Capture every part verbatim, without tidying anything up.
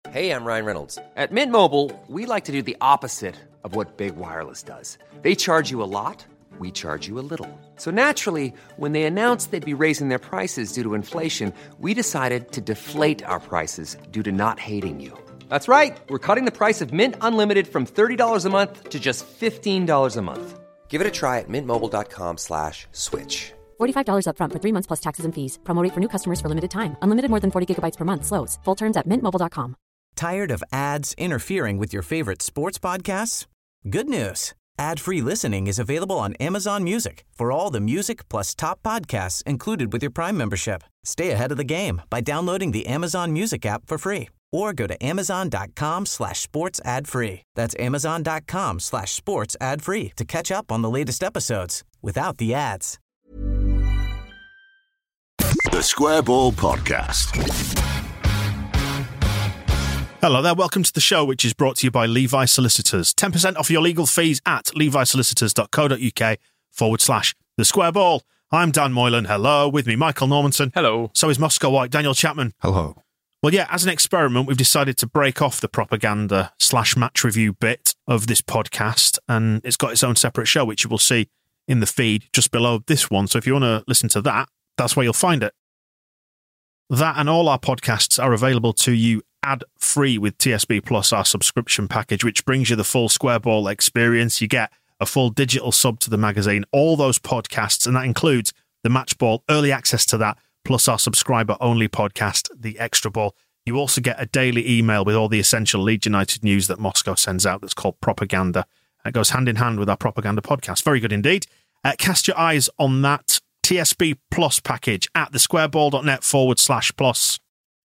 Hey, I'm Ryan Reynolds. At Mint Mobile, we like to do the opposite of what Big Wireless does. They charge you a lot, we charge you a little. So naturally, when they announced they'd be raising their prices due to inflation, we decided to deflate our prices due to not hating you. That's right. We're cutting the price of Mint Unlimited from thirty dollars a month to just fifteen dollars a month. Give it a try at mintmobile.com slash switch. forty-five dollars up front for three months plus taxes and fees. Promo rate for new customers for limited time. Unlimited more than forty gigabytes per month slows. Full terms at mint mobile dot com. Tired of ads interfering with your favorite sports podcasts? Good news. Ad-free listening is available on Amazon Music for all the music plus top podcasts included with your Prime membership. Stay ahead of the game by downloading the Amazon Music app for free or go to amazon.com slash sports ad free. That's amazon.com slash sports ad free to catch up on the latest episodes without the ads. The Square Ball Podcast. Hello there, welcome to the show, which is brought to you by Levi Solicitors. ten percent off your legal fees at levisolicitors.co.uk forward slash the Square Ball. I'm Dan Moylan, hello. With me, Michael Normanson. Hello. So is Moscow White, Daniel Chapman. Hello. Well, yeah, as an experiment, we've decided to break off the propaganda slash match review bit of this podcast, and it's got its own separate show, which you will see in the feed just below this one. So if you want to listen to that, that's where you'll find it. That and all our podcasts are available to you ad-free with T S B Plus, our subscription package, which brings you the full Square Ball experience. You get a full digital sub to the magazine, all those podcasts, and that includes the Match Ball, early access to that, plus our subscriber-only podcast, The Extra Ball. You also get a daily email with all the essential Leeds United news that Moscow sends out that's called Propaganda. It goes hand in hand with our Propaganda podcast. Very good indeed. Uh, cast your eyes on that T S B Plus package at thesquareball.net forward slash plus.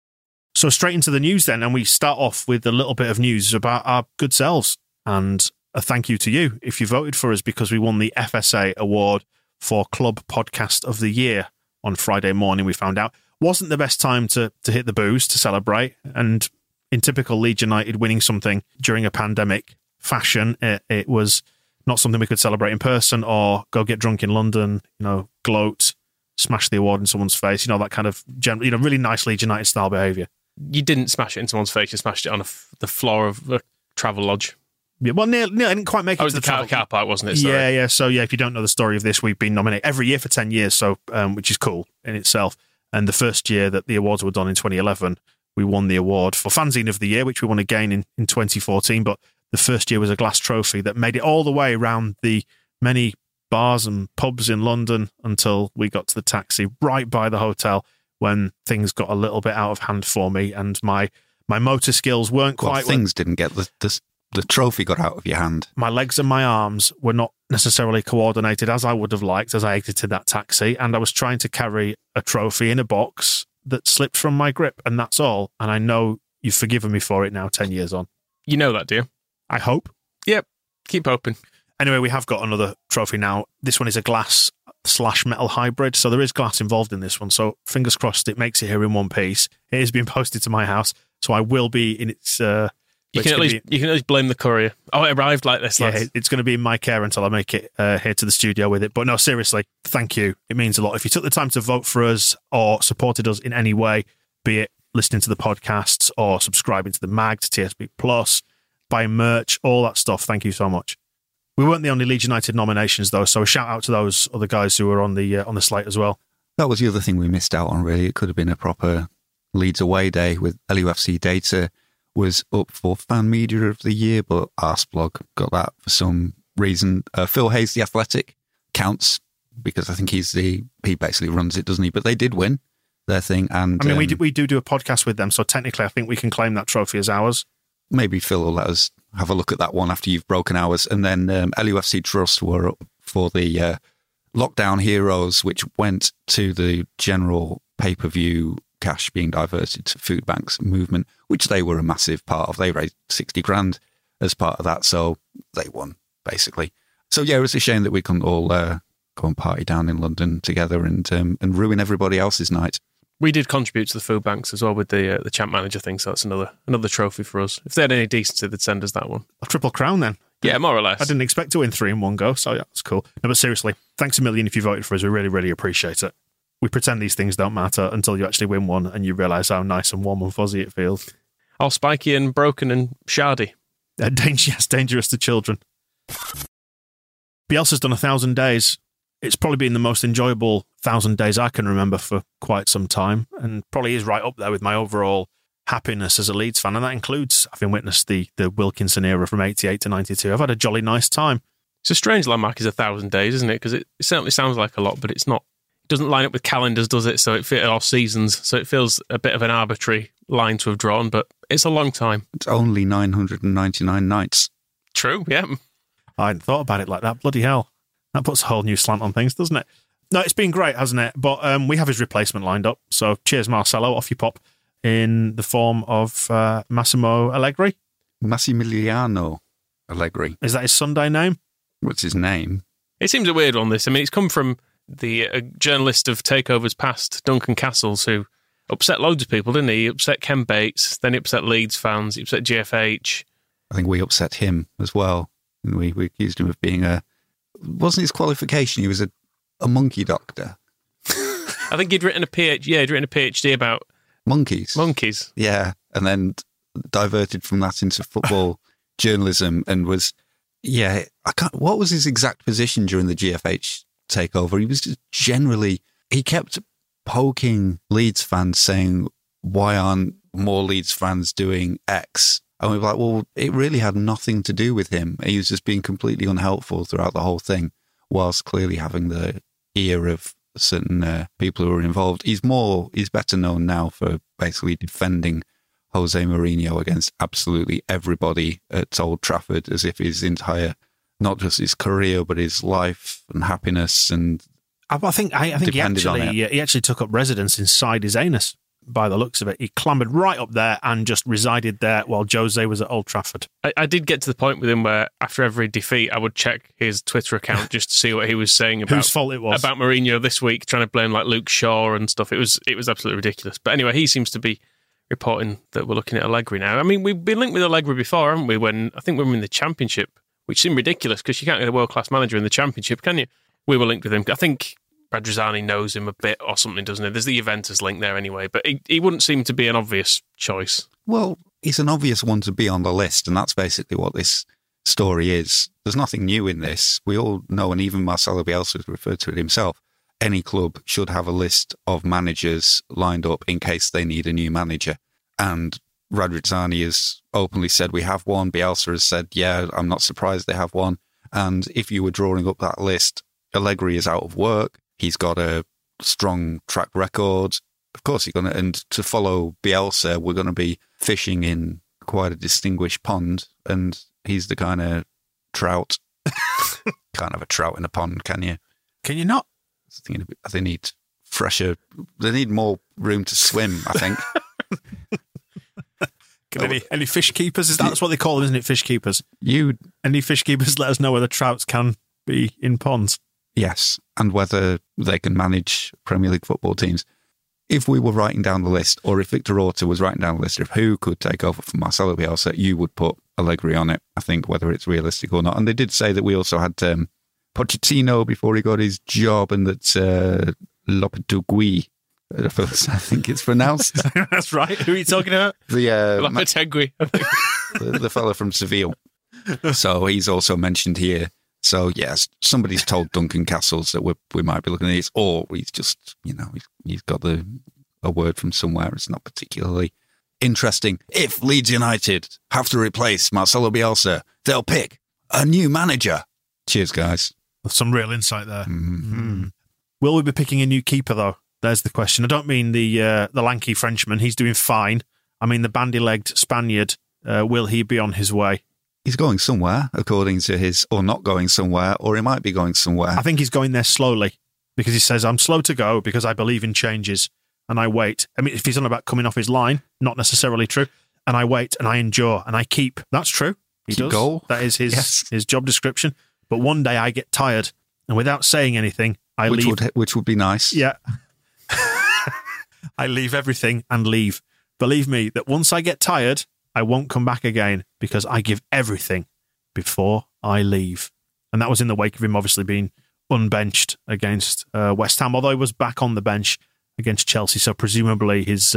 So straight into the news then, and we start off with a little bit of news about our good selves. And a thank you to you if you voted for us, because we won the F S A award for Club Podcast of the Year on Friday morning, we found out. Wasn't the best time to, to hit the booze to celebrate. And in typical Leeds United winning something during a pandemic fashion, it, it was not something we could celebrate in person or go get drunk in London, you know, gloat, smash the award in someone's face, you know, that kind of general, you know, really nice Leeds United style behaviour. You didn't smash it in someone's face, you smashed it on a f- the floor of a travel lodge. Yeah, well, near, near, I didn't quite make it oh, to the, the car, travel. car park, wasn't it? Sorry. Yeah, yeah. So, yeah, if you don't know the story of this, we've been nominated every year for ten years, so um, which is cool in itself. And the first year that the awards were done in twenty eleven, we won the award for Fanzine of the Year, which we won again in, in twenty fourteen. But the first year was a glass trophy that made it all the way around the many bars and pubs in London until we got to the taxi right by the hotel when things got a little bit out of hand for me and my my motor skills weren't well, quite... things didn't get... The, the, the trophy got out of your hand. My legs and my arms were not necessarily coordinated as I would have liked as I exited that taxi, and I was trying to carry a trophy in a box that slipped from my grip, and that's all. And I know you've forgiven me for it now, ten years on. You know that, do you? I hope. Yep. Keep hoping. Anyway, we have got another trophy now. This one is a glass slash metal hybrid, so there is glass involved in this one. So fingers crossed it makes it here in one piece. It is being posted to my house, so I will be in its... Uh, you, can at least, be, you can at least blame the courier. Oh, it arrived like this, lads. Yeah, it's going to be in my care until I make it uh, here to the studio with it. But no, seriously, thank you. It means a lot. If you took the time to vote for us or supported us in any way, be it listening to the podcasts or subscribing to the mag, to T S B Plus, buying merch, all that stuff, thank you so much. We weren't the only Leeds United nominations, though, so a shout out to those other guys who were on the uh, on the slate as well. That was the other thing we missed out on, really. It could have been a proper Leeds away day with L U F C data was up for Fan Media of the Year, but Arsblog got that for some reason. Uh, Phil Hayes, The Athletic, counts because I think he's the he basically runs it, doesn't he? But they did win their thing. And I mean, um, we, do, we do do a podcast with them, so technically I think we can claim that trophy as ours. Maybe Phil will let us have a look at that one after you've broken ours. And then um, L U F C Trust were up for the uh, Lockdown Heroes, which went to the general pay-per-view cash being diverted to food banks movement, which they were a massive part of. They raised sixty grand as part of that, so they won, basically. So, yeah, it's a shame that we couldn't all uh, go and party down in London together and um, and ruin everybody else's night. We did contribute to the food banks as well with the uh, the champ manager thing, so that's another another trophy for us. If they had any decency, they'd send us that one. A triple crown then. Yeah, more or less. I didn't expect to win three in one go, so yeah, that's cool. No, but seriously, thanks a million if you voted for us. We really, really appreciate it. We pretend these things don't matter until you actually win one and you realise how nice and warm and fuzzy it feels. all spiky and broken and shardy. Uh, dangerous, dangerous to children. Bielsa's done a thousand days. It's probably been the most enjoyable thousand days I can remember for quite some time, and probably is right up there with my overall happiness as a Leeds fan, and that includes having witnessed the the Wilkinson era from eighty-eight to ninety-two. I've had a jolly nice time. It's a strange landmark is a thousand days, isn't it? Because it, it certainly sounds like a lot, but it's not. It doesn't line up with calendars, does it? So it fit our seasons, so it feels a bit of an arbitrary line to have drawn, but it's a long time. It's only nine hundred ninety-nine nights. True, yeah. I hadn't thought about it like that. Bloody hell. That puts a whole new slant on things, doesn't it? No, it's been great, hasn't it? But um, we have his replacement lined up. So cheers, Marcelo. Off you pop in the form of uh, Massimo Allegri. Massimiliano Allegri. Is that his Sunday name? What's his name? It seems a weird one, this. I mean, it's come from the uh, journalist of takeovers past, Duncan Castles, who upset loads of people, didn't he? He upset Ken Bates, then he upset Leeds fans, he upset G F H. I think we upset him as well. We, we accused him of being a... Wasn't his qualification, he was a, a monkey doctor. I think he'd written a PhD, yeah, he'd written a PhD about... Monkeys. Monkeys. Yeah, and then diverted from that into football journalism and was... Yeah, I can't... What was his exact position during the G F H takeover? He was just generally... He kept poking Leeds fans saying, why aren't more Leeds fans doing X? And we were like, well, it really had nothing to do with him. He was just being completely unhelpful throughout the whole thing, whilst clearly having the ear of certain uh, people who were involved. He's more, he's better known now for basically defending Jose Mourinho against absolutely everybody at Old Trafford, as if his entire, not just his career, but his life and happiness and I, I think I, I think he actually uh, he actually took up residence inside his anus. By the looks of it, he clambered right up there and just resided there while Jose was at Old Trafford. I, I did get to the point with him where after every defeat, I would check his Twitter account just to see what he was saying about whose fault it was about Mourinho this week, trying to blame like Luke Shaw and stuff. It was it was absolutely ridiculous. But anyway, he seems to be reporting that we're looking at Allegri now. I mean, we've been linked with Allegri before, haven't we? When I think we were in the Championship, which seemed ridiculous because you can't get a world class manager in the Championship, can you? We were linked with him. I think Radrizzani knows him a bit or something, doesn't he? There's the Juventus link there anyway, but he, he wouldn't seem to be an obvious choice. Well, he's an obvious one to be on the list, and that's basically what this story is. There's nothing new in this. We all know, and even Marcelo Bielsa has referred to it himself, any club should have a list of managers lined up in case they need a new manager. And Radrizzani has openly said we have one. Bielsa has said, yeah, I'm not surprised they have one. And if you were drawing up that list, Allegri is out of work. He's got a strong track record. Of course, he's going to, and to follow Bielsa, we're going to be fishing in quite a distinguished pond. And he's the kind of trout, kind of a trout in a pond, can you? Can you not? They need fresher, they need more room to swim, I think. Any, any fish keepers? Is that, that's what they call them, isn't it? Fish keepers. You, any fish keepers? Let us know whether trouts can be in ponds. Yes, and whether they can manage Premier League football teams. If we were writing down the list, or if Victor Orta was writing down the list of who could take over from Marcelo Bielsa, you would put Allegri on it, I think, whether it's realistic or not. And they did say that we also had um, Pochettino before he got his job, and that uh, Lopetegui, I think it's pronounced. That's right. Who are you talking about? The uh, Lopetegui, I think. the, the fellow from Seville. So he's also mentioned here. So, yes, somebody's told Duncan Castles that we we might be looking at this, or he's just, you know, he's, he's got the a word from somewhere. It's not particularly interesting. If Leeds United have to replace Marcelo Bielsa, they'll pick a new manager. Cheers, guys. Some real insight there. Mm-hmm. Mm. Will we be picking a new keeper, though? There's the question. I don't mean the uh, the lanky Frenchman. He's doing fine. I mean the bandy-legged Spaniard. Uh, will he be on his way? He's going somewhere, according to his, or not going somewhere, or he might be going somewhere. I think he's going there slowly because he says, I'm slow to go because I believe in changes and I wait. I mean, if he's on about coming off his line, not necessarily true. And I wait and I endure and I keep. That's true. He keep does. Goal. That is his, yes. his job description. But one day I get tired and without saying anything, I which leave. Would, which would be nice. Yeah. I leave everything and leave. Believe me that once I get tired, I won't come back again because I give everything before I leave. And that was in the wake of him obviously being unbenched against uh, West Ham, although he was back on the bench against Chelsea. So presumably his uh,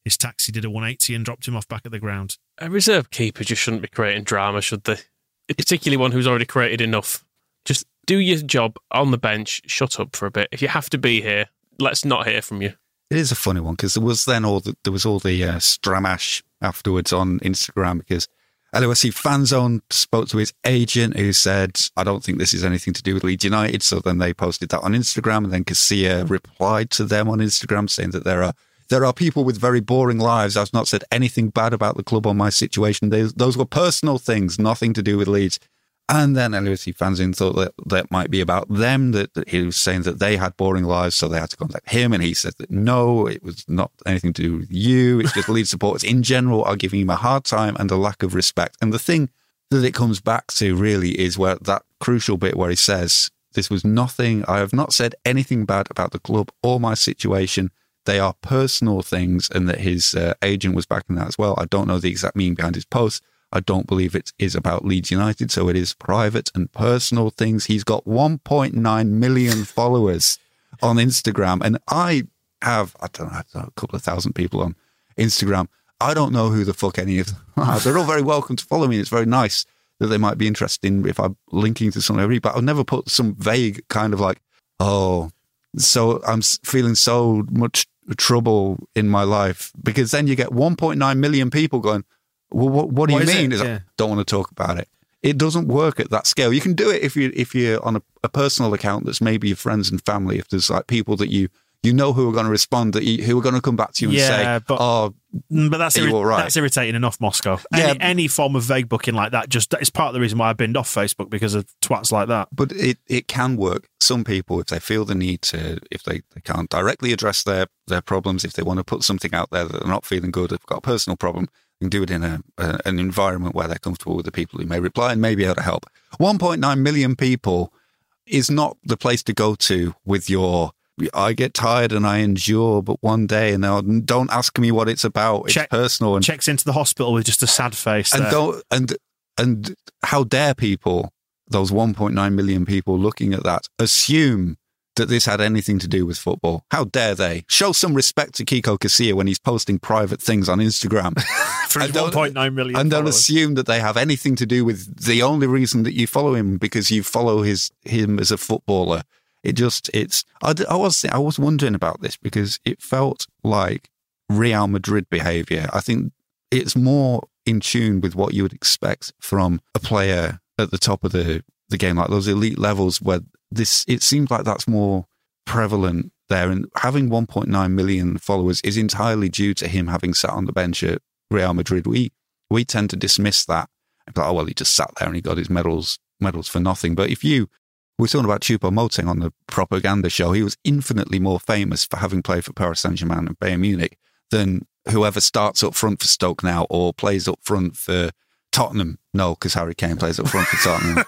his taxi did a one eighty and dropped him off back at the ground. A reserve keeper just shouldn't be creating drama, should they? Particularly one who's already created enough. Just do your job on the bench, shut up for a bit. If you have to be here, let's not hear from you. It is a funny one because there was then all the, there was all the uh, stramash afterwards on Instagram because L O S C Fanzone spoke to his agent who said, I don't think this is anything to do with Leeds United. So then they posted that on Instagram and then Casilla replied to them on Instagram saying that there are there are people with very boring lives. I've not said anything bad about the club or my situation. They, those were personal things, nothing to do with Leeds. And then L O S C Fanzone thought that that might be about them, that, that he was saying that they had boring lives, so they had to contact him. And he said that no, it was not anything to do with you. It's just Leeds supporters in general are giving him a hard time and a lack of respect. And the thing that it comes back to really is where that crucial bit where he says, this was nothing, I have not said anything bad about the club or my situation. They are personal things, and that his uh, agent was backing that as well. I don't know the exact meaning behind his post. I don't believe it is about Leeds United, so it is private and personal things. He's got one point nine million followers on Instagram, and I have, I don't know, I don't know, a couple of thousand people on Instagram. I don't know who the fuck any of them are. They're all very welcome to follow me. It's very nice that they might be interested in if I'm linking to something, but I'll never put some vague kind of like, oh, so I'm feeling so much trouble in my life, because then you get one point nine million people going, well, what, what do what you mean? Is yeah. I don't want to talk about it. It doesn't work at that scale. You can do it if you if you're on a, a personal account that's maybe your friends and family. If there's like people that you you know who are going to respond, that you, who are going to come back to you and yeah, say, but, "Oh, but that's irri- irri- that's irritating enough." Moscow. Any, yeah, any form of vague booking like that just is part of the reason why I binned off Facebook, because of twats like that. But it, it can work. Some people, if they feel the need to, if they, they can't directly address their their problems, if they want to put something out there that they're not feeling good, they've got a personal problem, can do it in a, a an environment where they're comfortable with the people who may reply and may be able to help. one point nine million people is not the place to go to with your, I get tired and I endure, but one day, and they'll, don't ask me what it's about. It's Check, personal. And checks into the hospital with just a sad face. And there. don't and and how dare people, those one point nine million people looking at that, assume that this had anything to do with football. How dare they? Show some respect to Kiko Casilla when he's posting private things on Instagram. For his one point nine million And don't followers. assume that they have anything to do with the only reason that you follow him, because you follow his him as a footballer. It just, it's, I, I was I was wondering about this because it felt like Real Madrid behaviour. I think it's more in tune with what you would expect from a player at the top of the, the game, like those elite levels where this, it seems like that's more prevalent there. And having one point nine million followers is entirely due to him having sat on the bench at Real Madrid. We we tend to dismiss that. But, oh, well, he just sat there and he got his medals medals for nothing. But if you, we're talking about Choupo-Moting on the propaganda show, he was infinitely more famous for having played for Paris Saint-Germain and Bayern Munich than whoever starts up front for Stoke now or plays up front for Tottenham. No, because Harry Kane plays up front for Tottenham.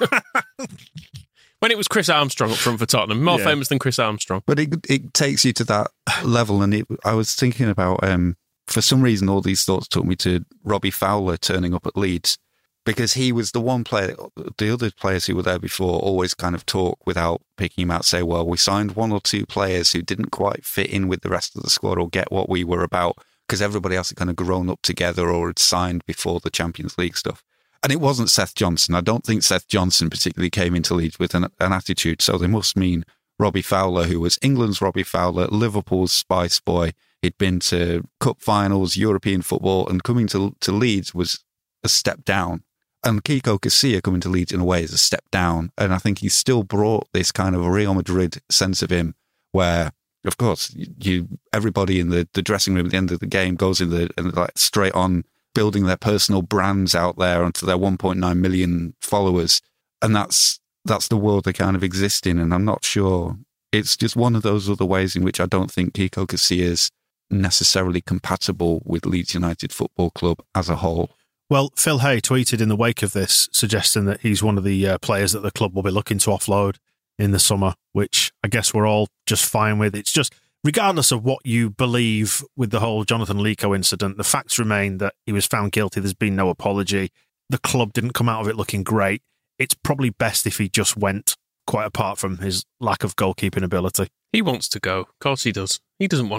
When it was Chris Armstrong up front for Tottenham, more Yeah. famous than Chris Armstrong. But it it takes you to that level. And it, I was thinking about, um, for some reason, all these thoughts took me to Robbie Fowler turning up at Leeds, because he was the one player, the other players who were there before always kind of talk without picking him out, say, well, we signed one or two players who didn't quite fit in with the rest of the squad or get what we were about, because everybody else had kind of grown up together or had signed before the Champions League stuff. And it wasn't Seth Johnson. I don't think Seth Johnson particularly came into Leeds with an, an attitude. So they must mean Robbie Fowler, who was England's Robbie Fowler, Liverpool's Spice Boy. He'd been to cup finals, European football, and coming to, to Leeds was a step down. And Kiko Casilla coming to Leeds in a way is a step down. And I think he still brought this kind of a Real Madrid sense of him where, of course, you everybody in the, the dressing room at the end of the game goes in the and like straight on building their personal brands out there onto their one point nine million followers. And that's that's the world they kind of exist in. And I'm not sure. It's just one of those other ways in which I don't think Kiko Casilla is necessarily compatible with Leeds United Football Club as a whole. Well, Phil Hay tweeted in the wake of this, suggesting that he's one of the uh, players that the club will be looking to offload in the summer, which I guess we're all just fine with. It's just, regardless of what you believe with the whole Jonathan Lico incident, the facts remain that he was found guilty. There's been no apology. The club didn't come out of it looking great. It's probably best if he just went, quite apart from his lack of goalkeeping ability. He wants to go. Of course he does. He doesn't want to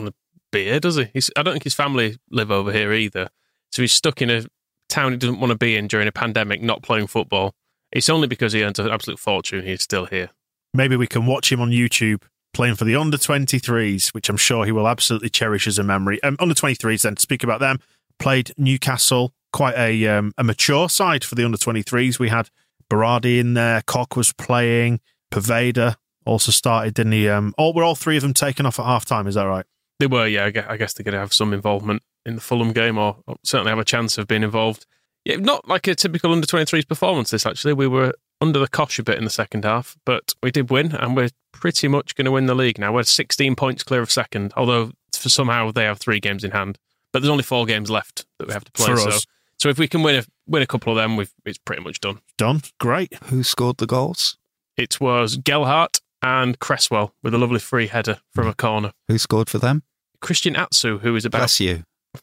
be here, does he? He's, I don't think his family live over here either. So he's stuck in a town he doesn't want to be in during a pandemic, not playing football. It's only because he earns an absolute fortune he's still here. Maybe we can watch him on YouTube playing for the under twenty-threes, which I'm sure he will absolutely cherish as a memory. Um, under twenty-threes, then, to speak about them, played Newcastle, quite a um, a mature side for the under twenty-threes. We had Berardi in there, Koch was playing, Poveda also started, didn't he? Um, all, were all three of them taken off at half-time, is that right? They were, yeah. I guess, I guess they're going to have some involvement in the Fulham game, or, or certainly have a chance of being involved. Yeah, not like a typical under twenty-threes performance, this, actually. We were under the cosh a bit in the second half, but we did win, and we're pretty much going to win the league now. We're sixteen points clear of second, although for somehow they have three games in hand. But there's only four games left that we have to play. For so, us. so if we can win a win a couple of them, we've it's pretty much done. Done. Great. Who scored the goals? It was Gelhardt and Cresswell with a lovely free header from a corner. Who scored for them? Christian Atsu, who is about... Bless you.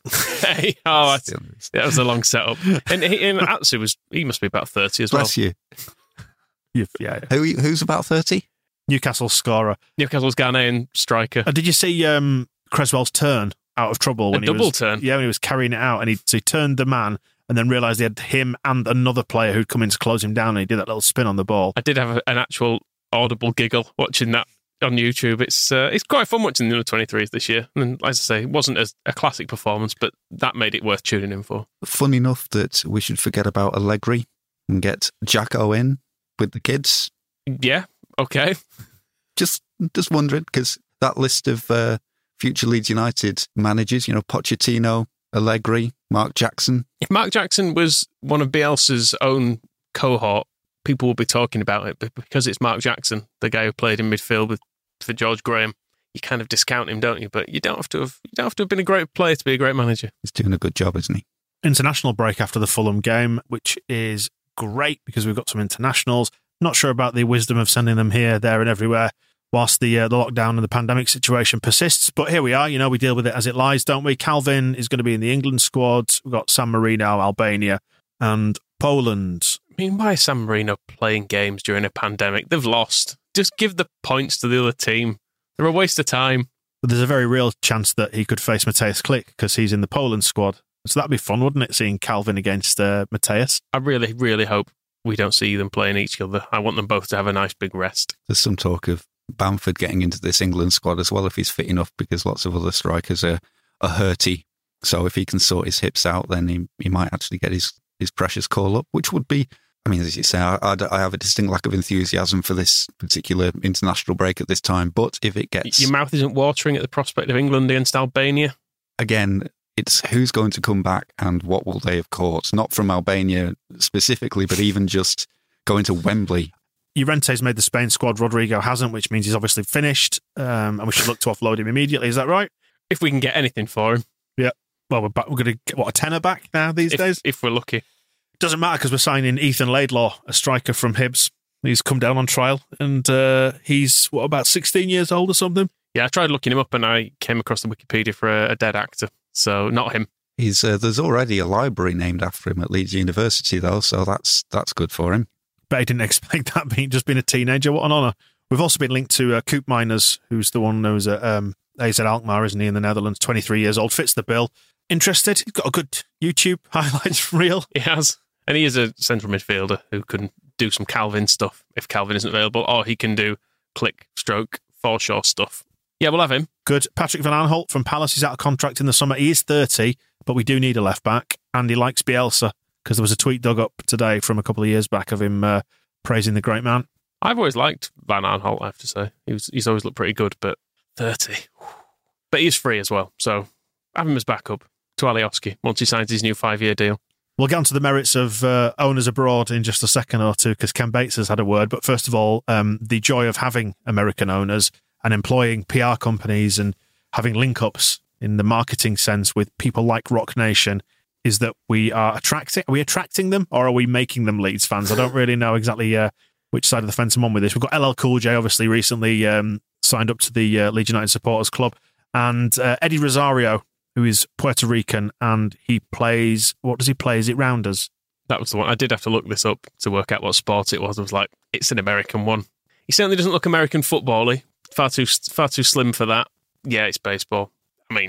Hey, oh, that's, that was a long setup. And, he, and Atsu was, he must be about thirty as Bless well. you. You've, yeah. Who, who's about thirty? Newcastle scorer. Newcastle's Ghanaian striker. Uh, did you see um, Cresswell's turn out of trouble? When A he double was, turn? Yeah, when he was carrying it out, and he, so he turned the man and then realised he had him and another player who'd come in to close him down, and he did that little spin on the ball. I did have a, an actual audible giggle watching that on YouTube. It's uh, it's quite fun watching the under twenty-threes this year. And as I say, it wasn't as a classic performance, but that made it worth tuning in for. Fun enough that we should forget about Allegri and get Jacko in with the kids. Yeah, okay. Just just wondering, because that list of uh, future Leeds United managers, you know, Pochettino, Allegri, Mark Jackson. If Mark Jackson was one of Bielsa's own cohort, people will be talking about it, but because it's Mark Jackson, the guy who played in midfield with, for George Graham, you kind of discount him, don't you? But you don't have to have you don't have to have been a great player to be a great manager. He's doing a good job, isn't he? International break after the Fulham game, which is great because we've got some internationals. Not sure about the wisdom of sending them here, there, and everywhere whilst the uh, the lockdown and the pandemic situation persists. But here we are. You know, we deal with it as it lies, don't we? Calvin is going to be in the England squad. We've got San Marino, Albania, and Poland. I mean, why is San Marino playing games during a pandemic? They've lost. Just give the points to the other team. They're a waste of time. But there's a very real chance that he could face Mateusz Klich because he's in the Poland squad. So that'd be fun, wouldn't it, seeing Calvin against uh, Mateusz? I really, really hope we don't see them playing each other. I want them both to have a nice big rest. There's some talk of Bamford getting into this England squad as well if he's fit enough, because lots of other strikers are, are hurty. So if he can sort his hips out, then he, he might actually get his, his precious call up, which would be, I mean, as you say, I, I, I have a distinct lack of enthusiasm for this particular international break at this time. But if it gets... Your mouth isn't watering at the prospect of England against Albania? Again, it's who's going to come back and what will they have caught? Not from Albania specifically, but even just going to Wembley. Llorente's made the Spain squad, Rodrigo hasn't, which means he's obviously finished, um, and we should look to offload him immediately. Is that right? If we can get anything for him. Yeah. Well, we're, back, we're going to get, what, a tenner back now these if, days? If we're lucky. Doesn't matter because we're signing Ethan Laidlaw, a striker from Hibs. He's come down on trial, and uh, he's, what, about sixteen years old or something? Yeah, I tried looking him up and I came across the Wikipedia for a, a dead actor. So, not him. He's uh, there's already a library named after him at Leeds University, though, so that's that's good for him. But I didn't expect that, being just being a teenager. What an honour. We've also been linked to uh, Coop Miners, who's the one who's at um, A Z Alkmaar, isn't he, in the Netherlands, twenty-three years old, fits the bill. Interested? He's got a good YouTube highlights reel. He has. And he is a central midfielder who can do some Calvin stuff if Calvin isn't available, or he can do click, stroke, Forshaw stuff. Yeah, we'll have him. Good. Patrick Van Aanholt from Palace is out of contract in the summer. He is thirty, but we do need a left back, and he likes Bielsa because there was a tweet dug up today from a couple of years back of him uh, praising the great man. I've always liked Van Aanholt, I have to say. He was, he's always looked pretty good, but thirty. But he's free as well, so have him as backup to Alioski once he signs his new five-year deal. We'll get on to the merits of uh, owners abroad in just a second or two because Ken Bates has had a word. But first of all, um, the joy of having American owners and employing P R companies and having link-ups in the marketing sense with people like Rock Nation is that we are attracting. Are we attracting them or are we making them Leeds fans? I don't really know exactly uh, which side of the fence I'm on with this. We've got L L Cool J, obviously, recently um, signed up to the uh, Leeds United Supporters Club. And uh, Eddie Rosario, who is Puerto Rican, and he plays, what does he play? Is it Rounders? That was the one. I did have to look this up to work out what sport it was. I was like, it's an American one. He certainly doesn't look American football-y. Far too, far too slim for that. Yeah, it's baseball. I mean,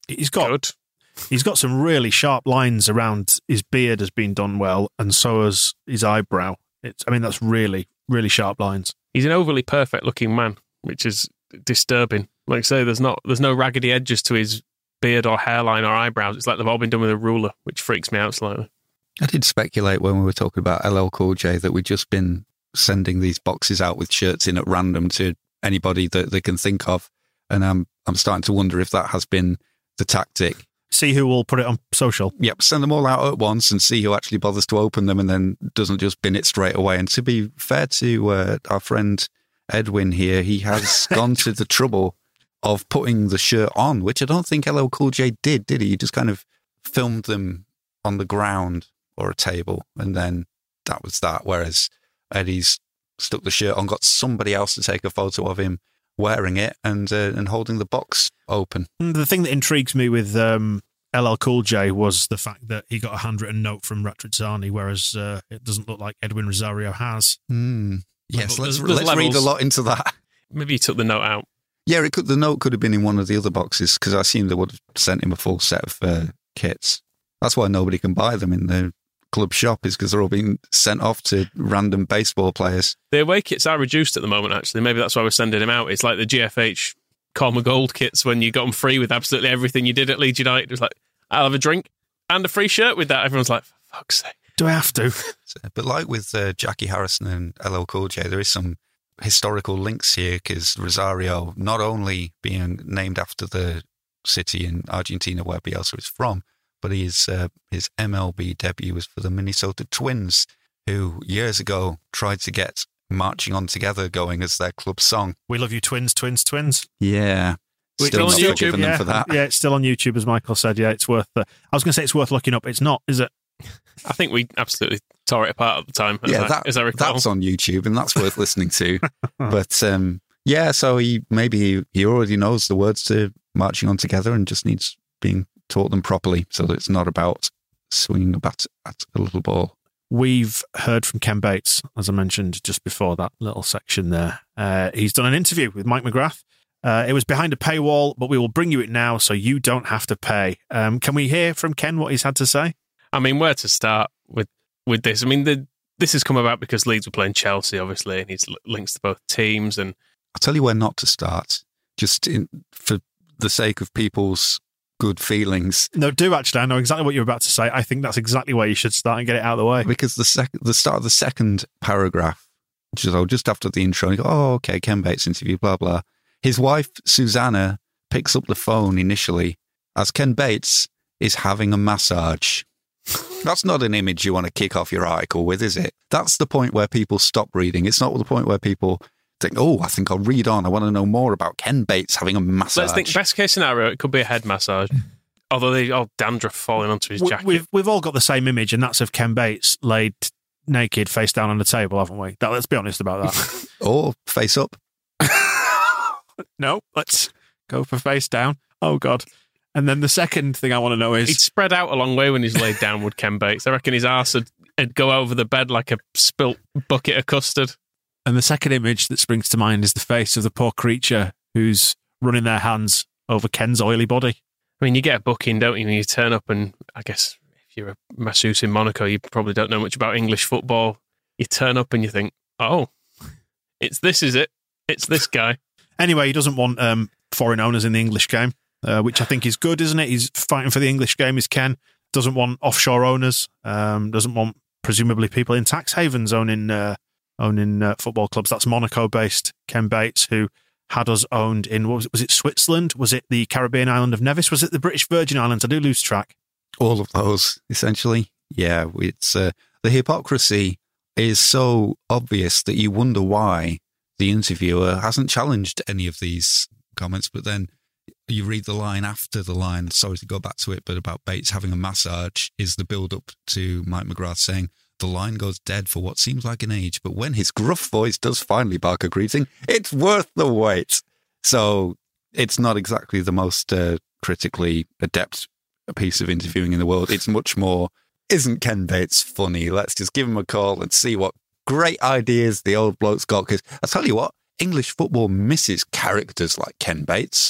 He's got Good. he's got some really sharp lines around his beard has been done well, and so has his eyebrow. It's, I mean, that's really, really sharp lines. He's an overly perfect looking man, which is disturbing. Like I say, there's not there's no raggedy edges to his beard or hairline or eyebrows. It's like they've all been done with a ruler, which freaks me out slightly. I did speculate when we were talking about L L Cool J that we'd just been sending these boxes out with shirts in at random to anybody that they can think of. And I'm, I'm starting to wonder if that has been the tactic. See who will put it on social. Yep, send them all out at once and see who actually bothers to open them and then doesn't just bin it straight away. And to be fair to uh, our friend Edwin here, he has gone to the trouble of putting the shirt on, which I don't think L L Cool J did, did he? He just kind of filmed them on the ground or a table, and then that was that. Whereas Eddie's stuck the shirt on, got somebody else to take a photo of him wearing it and uh, and holding the box open. The thing that intrigues me with um, L L Cool J was the fact that he got a handwritten note from Ratrizzani, whereas uh, it doesn't look like Edwin Rosario has. Mm. Yes, let's, There's- there's let's read a levels. lot into that. Maybe he took the note out. Yeah, it could, the note could have been in one of the other boxes because I assume they would have sent him a full set of uh, kits. That's why nobody can buy them in the club shop, is because they're all being sent off to random baseball players. The away kits are reduced at the moment, actually. Maybe that's why we're sending him out. It's like the G F H Colma Gold kits when you got them free with absolutely everything you did at Leeds United. It was like, I'll have a drink and a free shirt with that. Everyone's like, for fuck's sake. Do I have to? So, but like with uh, Jackie Harrison and L L Cool J, there is some historical links here because Rosario, not only being named after the city in Argentina where Bielsa is from, but his, uh, his M L B debut was for the Minnesota Twins, who years ago tried to get Marching On Together going as their club song. We love you, twins, twins, twins. Yeah. Which Still on not YouTube, forgiven them yeah, for that. yeah, it's still on YouTube, as Michael said. Yeah, it's worth. Uh, I was going to say it's worth looking up. It's not, is it? I think we absolutely tore it apart at the time, as, yeah, I, that, as I recall. that's on YouTube and that's worth listening to. But um, yeah, so he maybe he, he already knows the words to Marching On Together and just needs being taught them properly so that it's not about swinging a bat at a little ball. We've heard from Ken Bates, as I mentioned just before that little section there. Uh, he's done an interview with Mike McGrath. Uh, it was behind a paywall, but we will bring you it now so you don't have to pay. Um, can we hear from Ken what he's had to say? I mean, where to start with with this? I mean, the, this has come about because Leeds were playing Chelsea, obviously, and he's links to both teams. And I'll tell you where not to start, just in, for the sake of people's good feelings. No, do actually. I know exactly what you're about to say. I think that's exactly where you should start and get it out of the way. Because the sec- the start of the second paragraph, just, oh, just after the intro, you go, oh, okay, Ken Bates interview, blah, blah. His wife, Susanna, picks up the phone initially as Ken Bates is having a massage. That's not an image you want to kick off your article with, is it? That's the point where people stop reading. It's not the point where people think, oh, I think I'll read on. I want to know more about Ken Bates having a massage. let's think, best case scenario, it could be a head massage. Although they all dandruff falling onto his We- jacket. We've, we've all got the same image, and that's of Ken Bates laid naked, face down on the table, haven't we? That, let's be honest about that. Or face up. No, let's go for face down. Oh, God. And then the second thing I want to know is... He'd spread out a long way when he's laid down with Ken Bates. I reckon his arse would it'd go over the bed like a spilt bucket of custard. And the second image that springs to mind is the face of the poor creature who's running their hands over Ken's oily body. I mean, you get a booking, don't you? And you turn up and I guess if you're a masseuse in Monaco, you probably don't know much about English football. You turn up and you think, oh, it's this, is it? It's this guy. Anyway, he doesn't want um, foreign owners in the English game, uh, which I think is good, isn't it? He's fighting for the English game, is Ken. Doesn't want offshore owners. Um, doesn't want, presumably, people in tax havens owning uh, owning uh, football clubs. That's Monaco-based Ken Bates, who had us owned in, what was it, was it Switzerland? Was it the Caribbean island of Nevis? Was it the British Virgin Islands? I do lose track. All of those, essentially. Yeah, it's uh, the hypocrisy is so obvious that you wonder why the interviewer hasn't challenged any of these comments, but then you read the line after the line, sorry to go back to it, but about Bates having a massage is the build-up to Mike McGrath saying, the line goes dead for what seems like an age, but when his gruff voice does finally bark a greeting, it's worth the wait. So it's not exactly the most uh, critically adept piece of interviewing in the world. It's much more, isn't Ken Bates funny? Let's just give him a call and see what great ideas the old bloke's got. Because I tell you what, English football misses characters like Ken Bates.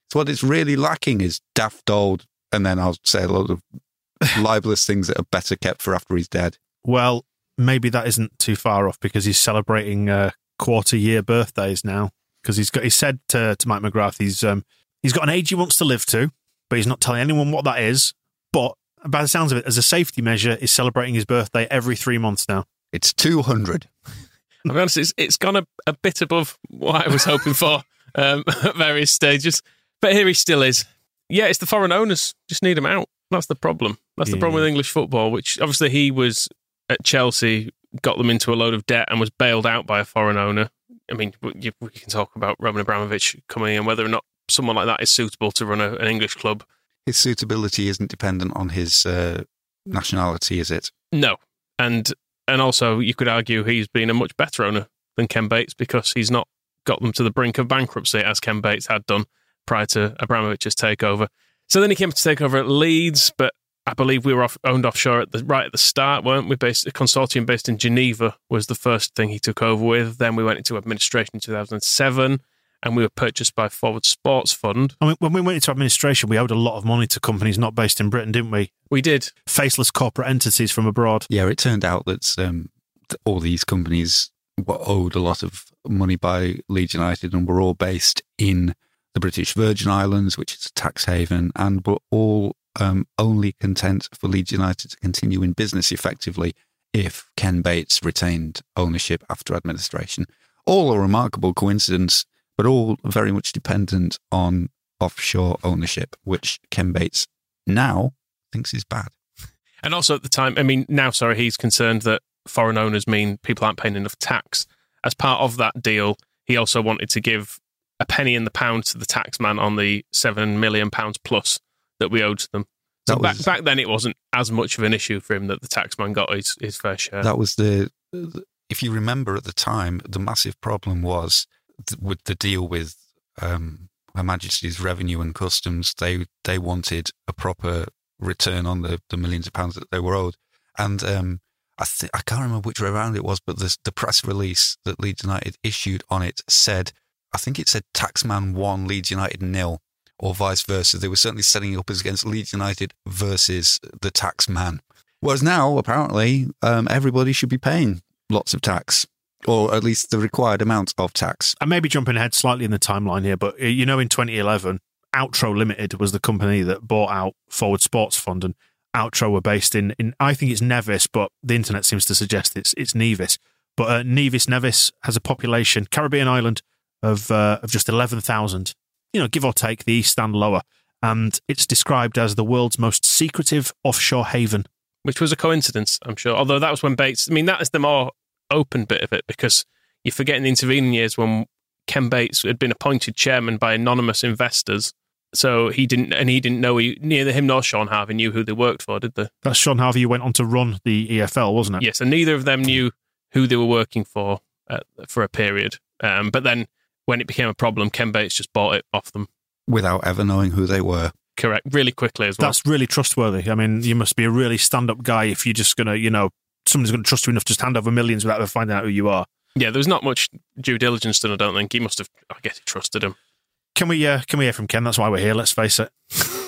So what it's really lacking is daft old, and then I'll say a lot of libelous things that are better kept for after he's dead. Well, maybe that isn't too far off because he's celebrating uh, quarter year birthdays now. Because he's got, he said to, to Mike McGrath, he's um, he's got an age he wants to live to, but he's not telling anyone what that is. But by the sounds of it, as a safety measure, he's celebrating his birthday every three months now. It's two hundred. I'll be honest, it's, it's gone a, a bit above what I was hoping for um, at various stages. But here he still is. Yeah, it's the foreign owners. Just need him out. That's the problem. That's the Yeah. problem with English football, which obviously he was at Chelsea, got them into a load of debt and was bailed out by a foreign owner. I mean, we we can talk about Roman Abramovich coming in, whether or not someone like that is suitable to run a, an English club. His suitability isn't dependent on his uh, nationality, is it? No. And and also, you could argue he's been a much better owner than Ken Bates because he's not got them to the brink of bankruptcy as Ken Bates had done prior to Abramovich's takeover. So then he came to take over at Leeds, but I believe we were off, owned offshore at the right at the start, weren't we? Based, a consortium based in Geneva was the first thing he took over with. Then we went into administration in two thousand seven, and we were purchased by Forward Sports Fund. I mean, when we went into administration, we owed a lot of money to companies not based in Britain, didn't we? We did. Faceless corporate entities from abroad. Yeah, it turned out that um, all these companies were owed a lot of money by Leeds United and were all based in the British Virgin Islands, which is a tax haven, and were all um, only content for Leeds United to continue in business effectively if Ken Bates retained ownership after administration. All a remarkable coincidence, but all very much dependent on offshore ownership, which Ken Bates now thinks is bad. And also at the time, I mean, now, sorry, he's concerned that foreign owners mean people aren't paying enough tax. As part of that deal, he also wanted to give a penny in the pound to the taxman on the seven million pounds plus that we owed to them. So That back, was- back then, it wasn't as much of an issue for him that the taxman got his, his fair share. That was the, if you remember at the time, the massive problem was th- with the deal with um, Her Majesty's Revenue and Customs. They they wanted a proper return on the, the millions of pounds that they were owed. And um, I th- I can't remember which way around it was, but the, the press release that Leeds United issued on it said, I think it said Taxman one, Leeds United nil, or vice versa. They were certainly setting it up as against Leeds United versus the Taxman. Whereas now, apparently, um, everybody should be paying lots of tax, or at least the required amount of tax. I may be jumping ahead slightly in the timeline here, but uh, you know, in twenty eleven, Outro Limited was the company that bought out Forward Sports Fund, and Outro were based in, in I think it's Nevis, but the internet seems to suggest it's it's Nevis. But uh, Nevis Nevis has a population, Caribbean island, of uh, of just eleven thousand, you know, give or take, the east and lower. And it's described as the world's most secretive offshore haven. Which was a coincidence, I'm sure. Although that was when Bates, I mean, that is the more open bit of it, because you forget in the intervening years when Ken Bates had been appointed chairman by anonymous investors. So he didn't, and he didn't know, he, neither him nor Sean Harvey knew who they worked for, did they? That's Sean Harvey who went on to run the E F L, wasn't it? Yes, and neither of them knew who they were working for uh, for a period. Um, but then when it became a problem, Ken Bates just bought it off them. Without ever knowing who they were. Correct, really quickly as well. That's really trustworthy. I mean, you must be a really stand-up guy if you're just going to, you know, somebody's going to trust you enough to just hand over millions without ever finding out who you are. Yeah, there was not much due diligence done, I don't think. He must have, I guess he trusted him. Can we uh, can we hear from Ken? That's why we're here, let's face it.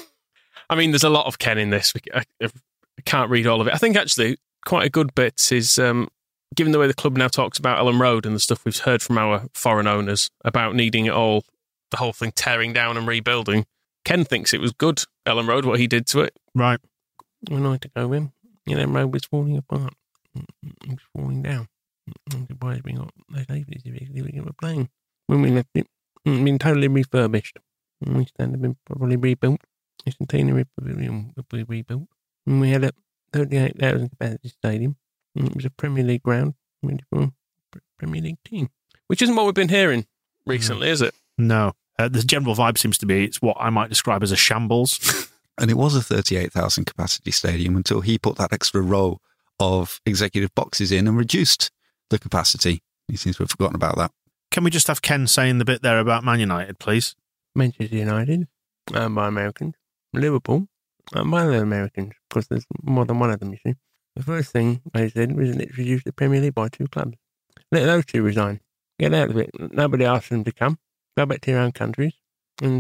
I mean, there's a lot of Ken in this. I, I can't read all of it. I think actually quite a good bit is, um, given the way the club now talks about Ellen Road and the stuff we've heard from our foreign owners about needing it all, the whole thing tearing down and rebuilding, Ken thinks it was good, Ellen Road, what he did to it. Right. When I had to go in, you know, road was falling apart. It was falling down. I'm surprised we got those ladies we were playing. When we left it, it's been totally refurbished. We stand have been probably rebuilt. The centenary pavilion will be rebuilt. And we had a thirty-eight thousand capacity stadium. And it was a Premier League ground ready for a Premier League team. Which isn't what we've been hearing recently, is it? No. Uh, the general vibe seems to be it's what I might describe as a shambles. And it was a thirty-eight thousand capacity stadium until he put that extra row of executive boxes in and reduced the capacity. He seems to have forgotten about that. Can we just have Ken saying the bit there about Man United, please? Manchester United, owned by Americans. Liverpool, owned by other Americans, because there's more than one of them, you see. The first thing they said was let's reduce the Premier League by two clubs. Let those two resign. Get out of it. Nobody asked them to come. Go back to your own countries and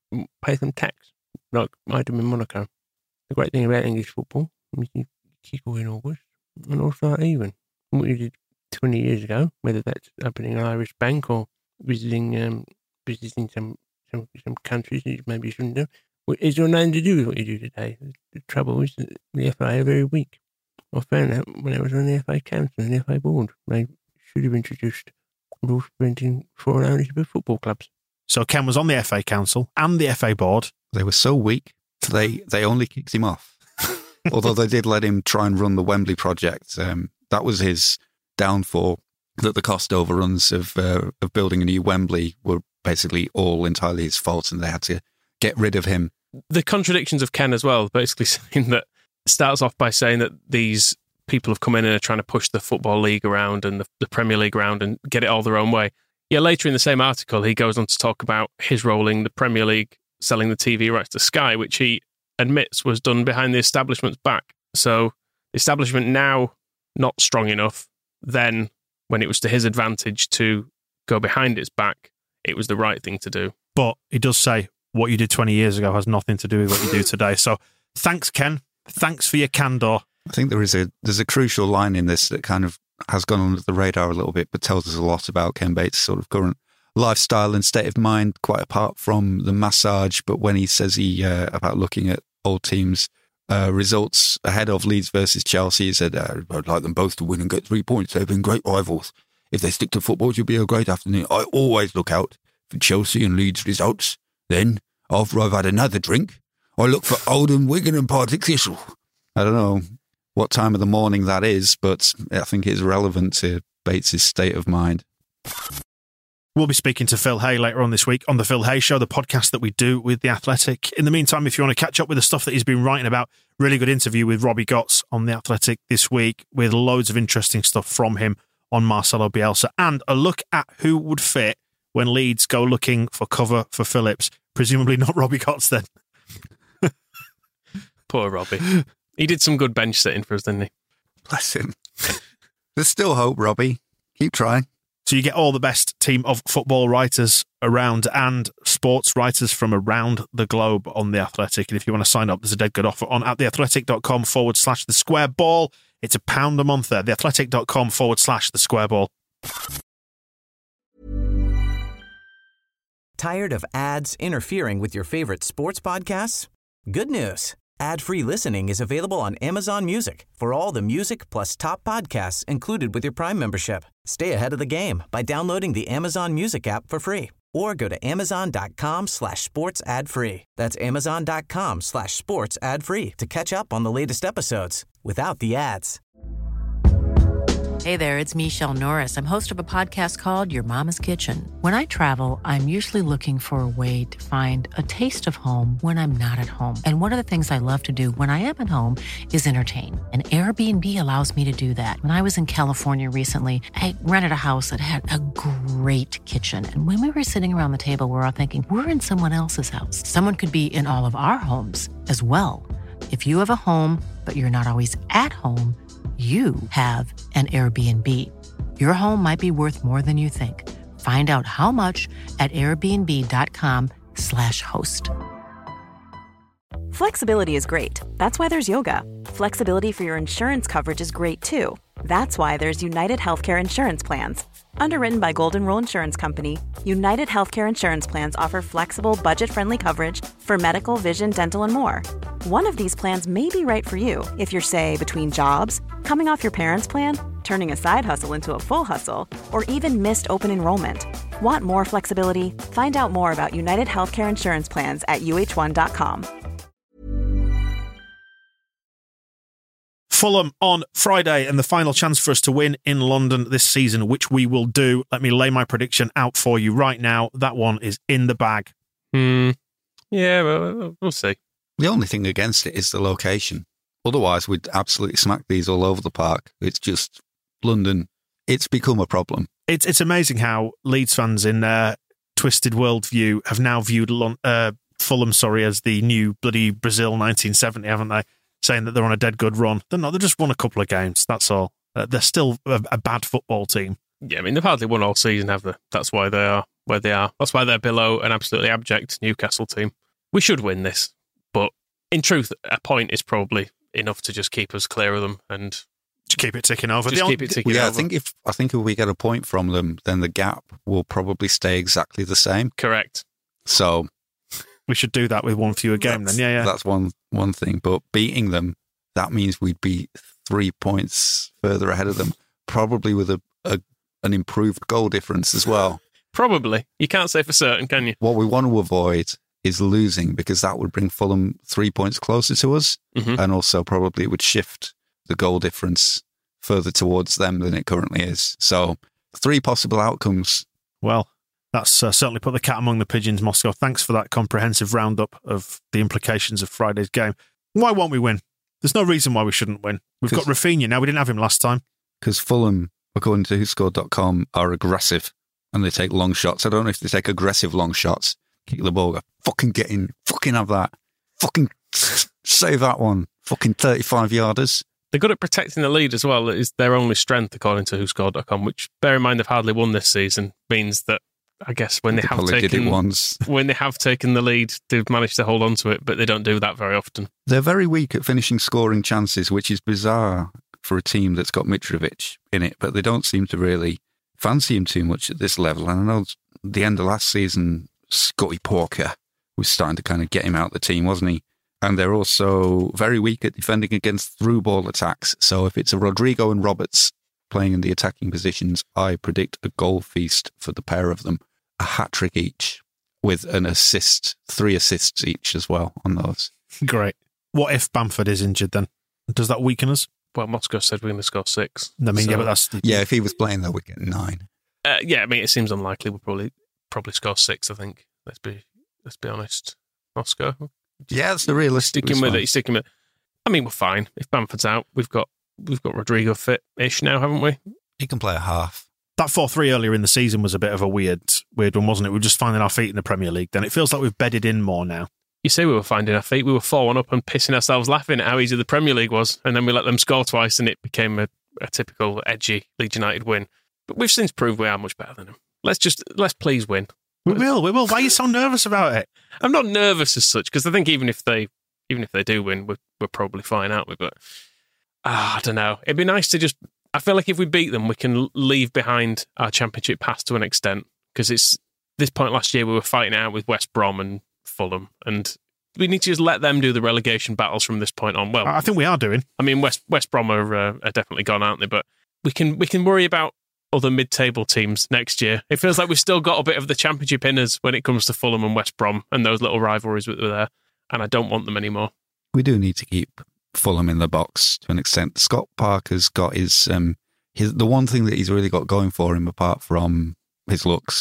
pay some tax, like I do in Monaco. The great thing about English football is you kick away in August and all start even. What you did twenty years ago, whether that's opening an Irish bank or visiting um, visiting some, some some countries that maybe you shouldn't do, it's got nothing to do with what you do today. The trouble is that the F A are very weak. I found out when I was on the F A Council and the F A Board, they should have introduced rules preventing foreign ownership of football clubs. So Ken was on the F A Council and the F A Board. They were so weak, they they only kicked him off. Although they did let him try and run the Wembley project. Um, that was his downfall, that the cost overruns of uh, of building a new Wembley were basically all entirely his fault, and they had to get rid of him. The contradictions of Ken as well, basically saying that, starts off by saying that these people have come in and are trying to push the Football League around and the, the Premier League around and get it all their own way. Yeah, later in the same article, he goes on to talk about his role in the Premier League selling the T V rights to Sky, which he admits was done behind the establishment's back. So the establishment now not strong enough, then when it was to his advantage to go behind its back, it was the right thing to do. But he does say what you did twenty years ago has nothing to do with what you do today. So thanks, Ken. Thanks for your candor. I think there is a there's a crucial line in this that kind of has gone under the radar a little bit, but tells us a lot about Ken Bates' sort of current lifestyle and state of mind, quite apart from the massage. But when he says he uh, about looking at old teams' uh, results ahead of Leeds versus Chelsea, he said, uh, I'd like them both to win and get three points. They've been great rivals. If they stick to football, it should be a great afternoon. I always look out for Chelsea and Leeds results. Then, after I've had another drink, I look for Oldham, Wigan and Partick Thistle. I don't know what time of the morning that is, but I think it's relevant to Bates' state of mind. We'll be speaking to Phil Hay later on this week on The Phil Hay Show, the podcast that we do with The Athletic. In the meantime, if you want to catch up with the stuff that he's been writing about, really good interview with Robbie Gotts on The Athletic this week with loads of interesting stuff from him on Marcelo Bielsa and a look at who would fit when Leeds go looking for cover for Phillips. Presumably not Robbie Gotts then. Poor Robbie. He did some good bench sitting for us, didn't he? Bless him. There's still hope, Robbie. Keep trying. So you get all the best team of football writers around and sports writers from around the globe on The Athletic. And if you want to sign up, there's a dead good offer on at theathletic.com forward slash the square ball. It's a pound a month there. Theathletic.com forward slash the square ball. Tired of ads interfering with your favorite sports podcasts? Good news. Ad-free listening is available on Amazon Music for all the music plus top podcasts included with your Prime membership. Stay ahead of the game by downloading the Amazon Music app for free or go to amazon.com slash sports ad free. That's amazon.com slash sports ad free to catch up on the latest episodes without the ads. Hey there, it's Michelle Norris. I'm host of a podcast called Your Mama's Kitchen. When I travel, I'm usually looking for a way to find a taste of home when I'm not at home. And one of the things I love to do when I am at home is entertain. And Airbnb allows me to do that. When I was in California recently, I rented a house that had a great kitchen. And when we were sitting around the table, we were all thinking, we're in someone else's house. Someone could be in all of our homes as well. If you have a home, but you're not always at home, you have an Airbnb. Your home might be worth more than you think. Find out how much at airbnb.com slash host. Flexibility is great. That's why there's yoga. Flexibility for your insurance coverage is great too. That's why there's United Healthcare Insurance Plans. Underwritten by Golden Rule Insurance Company, United Healthcare Insurance Plans offer flexible, budget-friendly coverage for medical, vision, dental, and more. One of these plans may be right for you if you're, say, between jobs, coming off your parents' plan, turning a side hustle into a full hustle, or even missed open enrollment. Want more flexibility? Find out more about United Healthcare Insurance Plans at U H one dot com. Fulham on Friday, and the final chance for us to win in London this season, which we will do. Let me lay my prediction out for you right now. That one is in the bag. Hmm. Yeah, well, we'll see. The only thing against it is the location. Otherwise, we'd absolutely smack these all over the park. It's just London. It's become a problem. It's it's amazing how Leeds fans in their twisted worldview have now viewed Lon- uh, Fulham, sorry, as the new bloody Brazil nineteen seventy, haven't they? Saying that they're on a dead good run. They're not. They just won a couple of games. That's all. Uh, they're still a, a bad football team. Yeah, I mean, they've hardly won all season, have they? That's why they are where they are. That's why they're below an absolutely abject Newcastle team. We should win this, but in truth, a point is probably enough to just keep us clear of them and just keep it ticking over. Just keep it ticking yeah, over. I think if I think if we get a point from them, then the gap will probably stay exactly the same. Correct. So we should do that with one fewer game then. Yeah, yeah. That's one one thing. But beating them, that means we'd be three points further ahead of them, probably with a, a an improved goal difference as well. Probably. You can't say for certain, can you? What we want to avoid is losing, because that would bring Fulham three points closer to us, mm-hmm. and also probably it would shift the goal difference further towards them than it currently is. So three possible outcomes. Well, that's uh, certainly put the cat among the pigeons, Moscow. Thanks for that comprehensive roundup of the implications of Friday's game. Why won't we win? There's no reason why we shouldn't win. We've got Rafinha now. We didn't have him last time. Because Fulham, according to who scored dot com, are aggressive and they take long shots. I don't know if they take aggressive long shots. Kick the ball, go, fucking get in, fucking have that, fucking save that one, fucking thirty-five yarders. They're good at protecting the lead as well. It is their only strength, according to who scored dot com, which, bear in mind, they've hardly won this season, means that I guess when they, they have taken did it once. when they have taken the lead, they've managed to hold on to it, but they don't do that very often. They're very weak at finishing scoring chances, which is bizarre for a team that's got Mitrovic in it, but they don't seem to really fancy him too much at this level. And I know the end of last season, Scotty Porker was starting to kind of get him out of the team, wasn't he? And they're also very weak at defending against through ball attacks. So if it's a Rodrigo and Roberts playing in the attacking positions, I predict a goal feast for the pair of them. A hat-trick each with an assist, three assists each as well on those. Great. What if Bamford is injured then? Does that weaken us? Well, Moscow said we're going to score six. I mean, so, yeah, but that's... Yeah, if he was playing, though, we'd get nine. Uh, yeah, I mean, it seems unlikely we'll probably probably score six, I think. Let's be let's be honest. Moscow. Yeah, that's the realistic Sticking response. with it, sticking with it. I mean, we're fine. If Bamford's out, we've got we've got Rodrigo fit-ish now, haven't we? He can play a half. That four three earlier in the season was a bit of a weird weird one, wasn't it? We were just finding our feet in the Premier League then. It feels like we've bedded in more now. You say we were finding our feet. We were four one up and pissing ourselves laughing at how easy the Premier League was, and then we let them score twice and it became a, a typical edgy Leeds United win. But we've since proved we are much better than them. Let's just, let's please win. We will, we will. Why are you so nervous about it? I'm not nervous as such, because I think even if they even if they do win, we're, we're probably fine, aren't we? But uh, I don't know. It'd be nice to just... I feel like if we beat them, we can leave behind our championship past to an extent, because it's this point last year we were fighting out with West Brom and Fulham, and we need to just let them do the relegation battles from this point on. Well, I think we are doing. I mean, West West Brom are, uh, are definitely gone, aren't they? But we can we can worry about other mid-table teams next year. It feels like we've still got a bit of the championship in us when it comes to Fulham and West Brom and those little rivalries that were there, and I don't want them anymore. We do need to keep Fulham in the box to an extent. Scott Parker's got his, um, his the one thing that he's really got going for him, apart from his looks,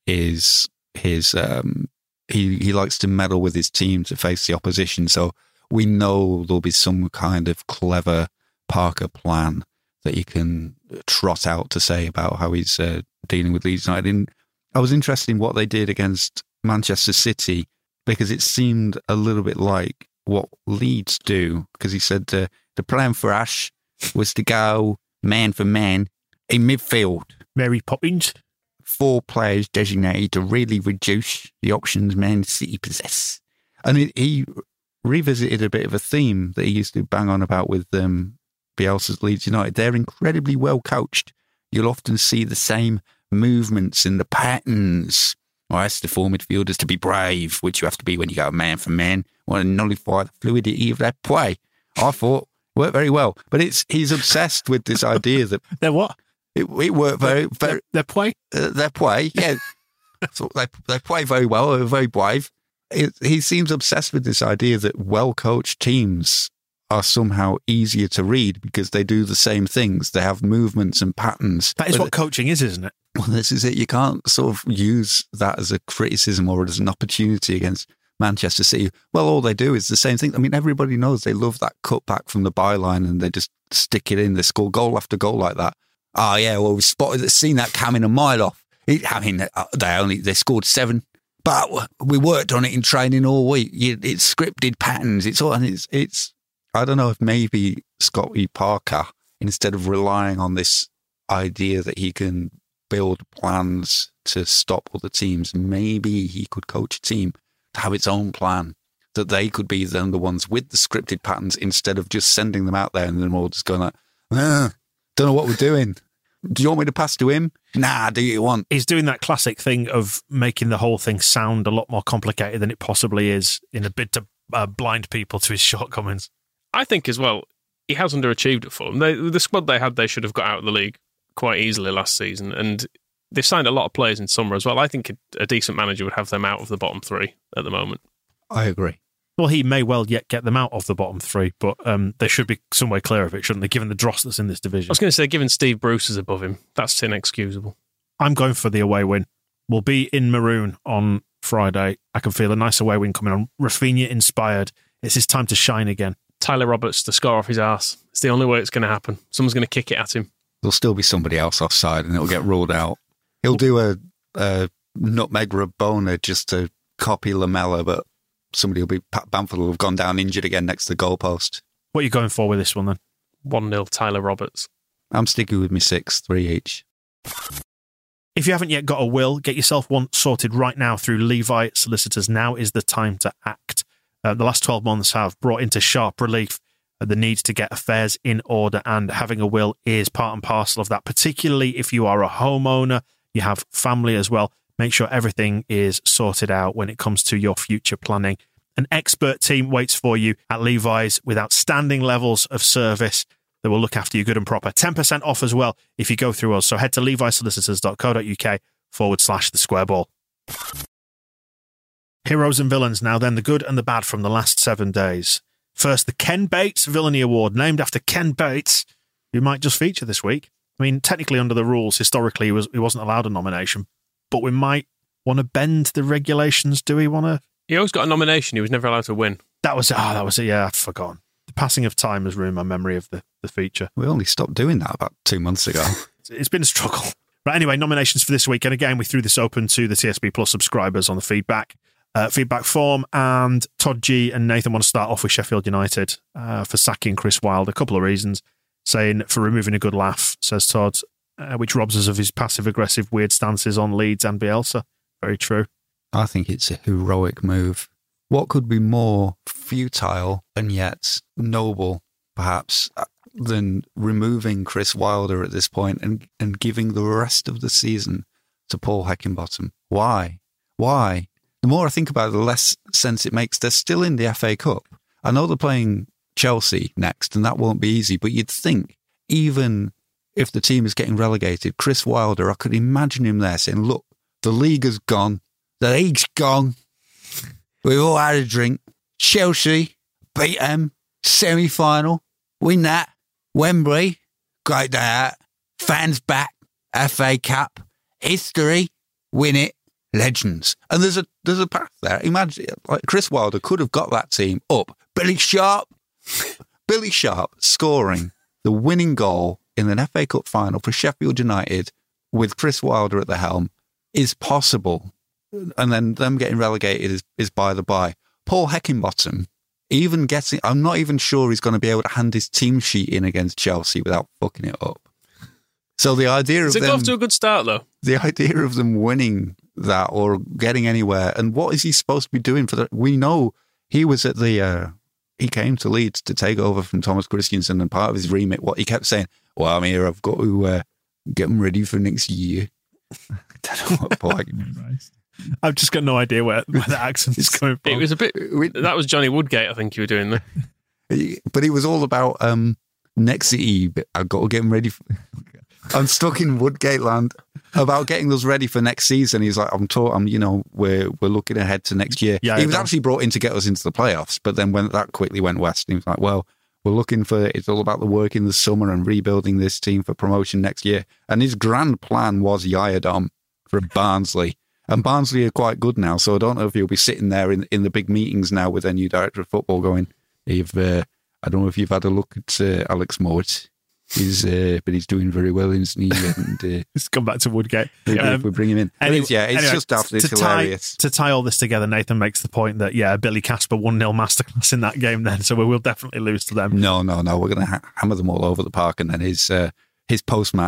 is his um, he he likes to meddle with his team to face the opposition. So we know there'll be some kind of clever Parker plan that he can trot out to say about how he's uh, dealing with Leeds United. And I was interested in what they did against Manchester City, because it seemed a little bit like what Leeds do, because he said uh, the plan for Ash was to go man for man in midfield. Mary Poppins. Four players designated to really reduce the options Man City possess. And it, he revisited a bit of a theme that he used to bang on about with um, Bielsa's Leeds United. They're incredibly well coached. You'll often see the same movements and the patterns. Well, ask the four midfielders to be brave, which you have to be when you go man for man. Want to nullify the fluidity of their play. I thought worked very well, but it's he's obsessed with this idea that they're what it, it worked very very their play uh, their play yeah. So they they play very well. They're very brave. It, he seems obsessed with this idea that well coached teams are somehow easier to read because they do the same things. They have movements and patterns. That is but what coaching is, isn't it? Well, this is it. You can't sort of use that as a criticism or as an opportunity against Manchester City. Well, all they do is the same thing. I mean, everybody knows they love that cutback from the byline and they just stick it in. They score goal after goal like that. Oh, yeah, well, we've spotted, seen that coming a mile off. It, I mean, they only they scored seven, but we worked on it in training all week. It's scripted patterns. It's all, and it's, it's, I don't know if maybe Scotty Parker, instead of relying on this idea that he can build plans to stop other teams. Maybe he could coach a team to have its own plan, that they could be then the ones with the scripted patterns instead of just sending them out there and then all just going like, ah, don't know what we're doing. Do you want me to pass to him? Nah, do you want? He's doing that classic thing of making the whole thing sound a lot more complicated than it possibly is in a bid to uh, blind people to his shortcomings. I think as well, he has underachieved at Fulham. They, the squad they had, they should have got out of the league quite easily last season, and they've signed a lot of players in summer as well. I think a, a decent manager would have them out of the bottom three at the moment. I agree. Well, he may well yet get them out of the bottom three, but um, they should be some way clear of it, shouldn't they, given the dross that's in this division? I was going to say, given Steve Bruce is above him, that's inexcusable. I'm going for the away win. We'll be in maroon on Friday. I can feel a nice away win coming on. Rafinha inspired. It's his time to shine again. Tyler Roberts to score off his arse. It's the only way it's going to happen. Someone's going to kick it at him. There'll still be somebody else offside and it'll get ruled out. He'll do a, a nutmeg Rabona just to copy Lamella, but somebody will be, Pat Bamford will have gone down injured again next to the goalpost. What are you going for with this one then? one nil Tyler Roberts. I'm sticking with me six, three each. If you haven't yet got a will, get yourself one sorted right now through Levi Solicitors. Now is the time to act. Uh, the last twelve months have brought into sharp relief uh, the need to get affairs in order, and having a will is part and parcel of that, particularly if you are a homeowner, you have family as well. Make sure everything is sorted out when it comes to your future planning. An expert team waits for you at Levi's with outstanding levels of service that will look after you good and proper. ten percent off as well if you go through us. So head to levisolicitors.co.uk forward slash the square ball. Heroes and villains now then, the good and the bad from the last seven days. First, the Ken Bates Villainy Award, named after Ken Bates, who might just feature this week. I mean, technically under the rules, historically, he, was, he wasn't allowed a nomination, but we might want to bend the regulations. Do we want to? He always got a nomination. He was never allowed to win. That was it. Oh, that was it. Yeah, I'd forgotten. The passing of time has ruined my memory of the, the feature. We only stopped doing that about two months ago. It's been a struggle. Right, anyway, nominations for this week. And again, we threw this open to the T S B Plus subscribers on the feedback uh, feedback form. And Todd G and Nathan want to start off with Sheffield United uh, for sacking Chris Wilder. A couple of reasons. Saying for removing a good laugh, says Todd, uh, which robs us of his passive-aggressive weird stances on Leeds and Bielsa. Very true. I think it's a heroic move. What could be more futile and yet noble, perhaps, than removing Chris Wilder at this point and, and giving the rest of the season to Paul Heckingbottom? Why? Why? The more I think about it, the less sense it makes. They're still in the F A Cup. I know they're playing Chelsea next, and that won't be easy, but you'd think, even if the team is getting relegated, Chris Wilder, I could imagine him there saying, look, the league has gone, the league's gone, we've all had a drink, Chelsea, beat them, semi-final, win that, Wembley, great day out, fans back, F A Cup, history, win it, legends. And there's a there's a path there. Imagine, like Chris Wilder could have got that team up. Billy Sharp, Billy Sharp scoring the winning goal in an F A Cup final for Sheffield United with Chris Wilder at the helm is possible. And then them getting relegated is, is by the by. Paul Heckingbottom, even getting, I'm not even sure he's going to be able to hand his team sheet in against Chelsea without fucking it up. So the idea of Is it them, off to a good start though? The idea of them winning that or getting anywhere, and what is he supposed to be doing for that? We know he was at the, uh, he came to Leeds to take over from Thomas Christiansen, and part of his remit, what he kept saying, well, I'm here, I've got to uh, get them ready for next year. I don't know what Paul I've just got no idea where, where the accent is coming from. It was a bit, that was Johnny Woodgate, I think you were doing there. But it was all about um, next year, I've got to get them ready for, I'm stuck in Woodgate land about getting us ready for next season. He's like, I'm taught, I'm, you know, we're we're looking ahead to next year. Yeah, he was actually brought in to get us into the playoffs, but then when that quickly went west, he was like, well, we're looking for, it's all about the work in the summer and rebuilding this team for promotion next year. And his grand plan was Yayadom for Barnsley. And Barnsley are quite good now, so I don't know if he'll be sitting there in, in the big meetings now with their new director of football going, if, uh, I don't know if you've had a look at uh, Alex Mowat. He's, uh, but he's doing very well, isn't he? And, uh, Let's come back to Woodgate. Maybe um, if we bring him in. Anyway, it's, yeah, it's anyway, just after it's to hilarious. Tie, to tie all this together, Nathan makes the point that, yeah, Billy Casper one nil masterclass in that game then, so we will definitely lose to them. No, no, no. We're going to ha- hammer them all over the park, and then his uh, his post-match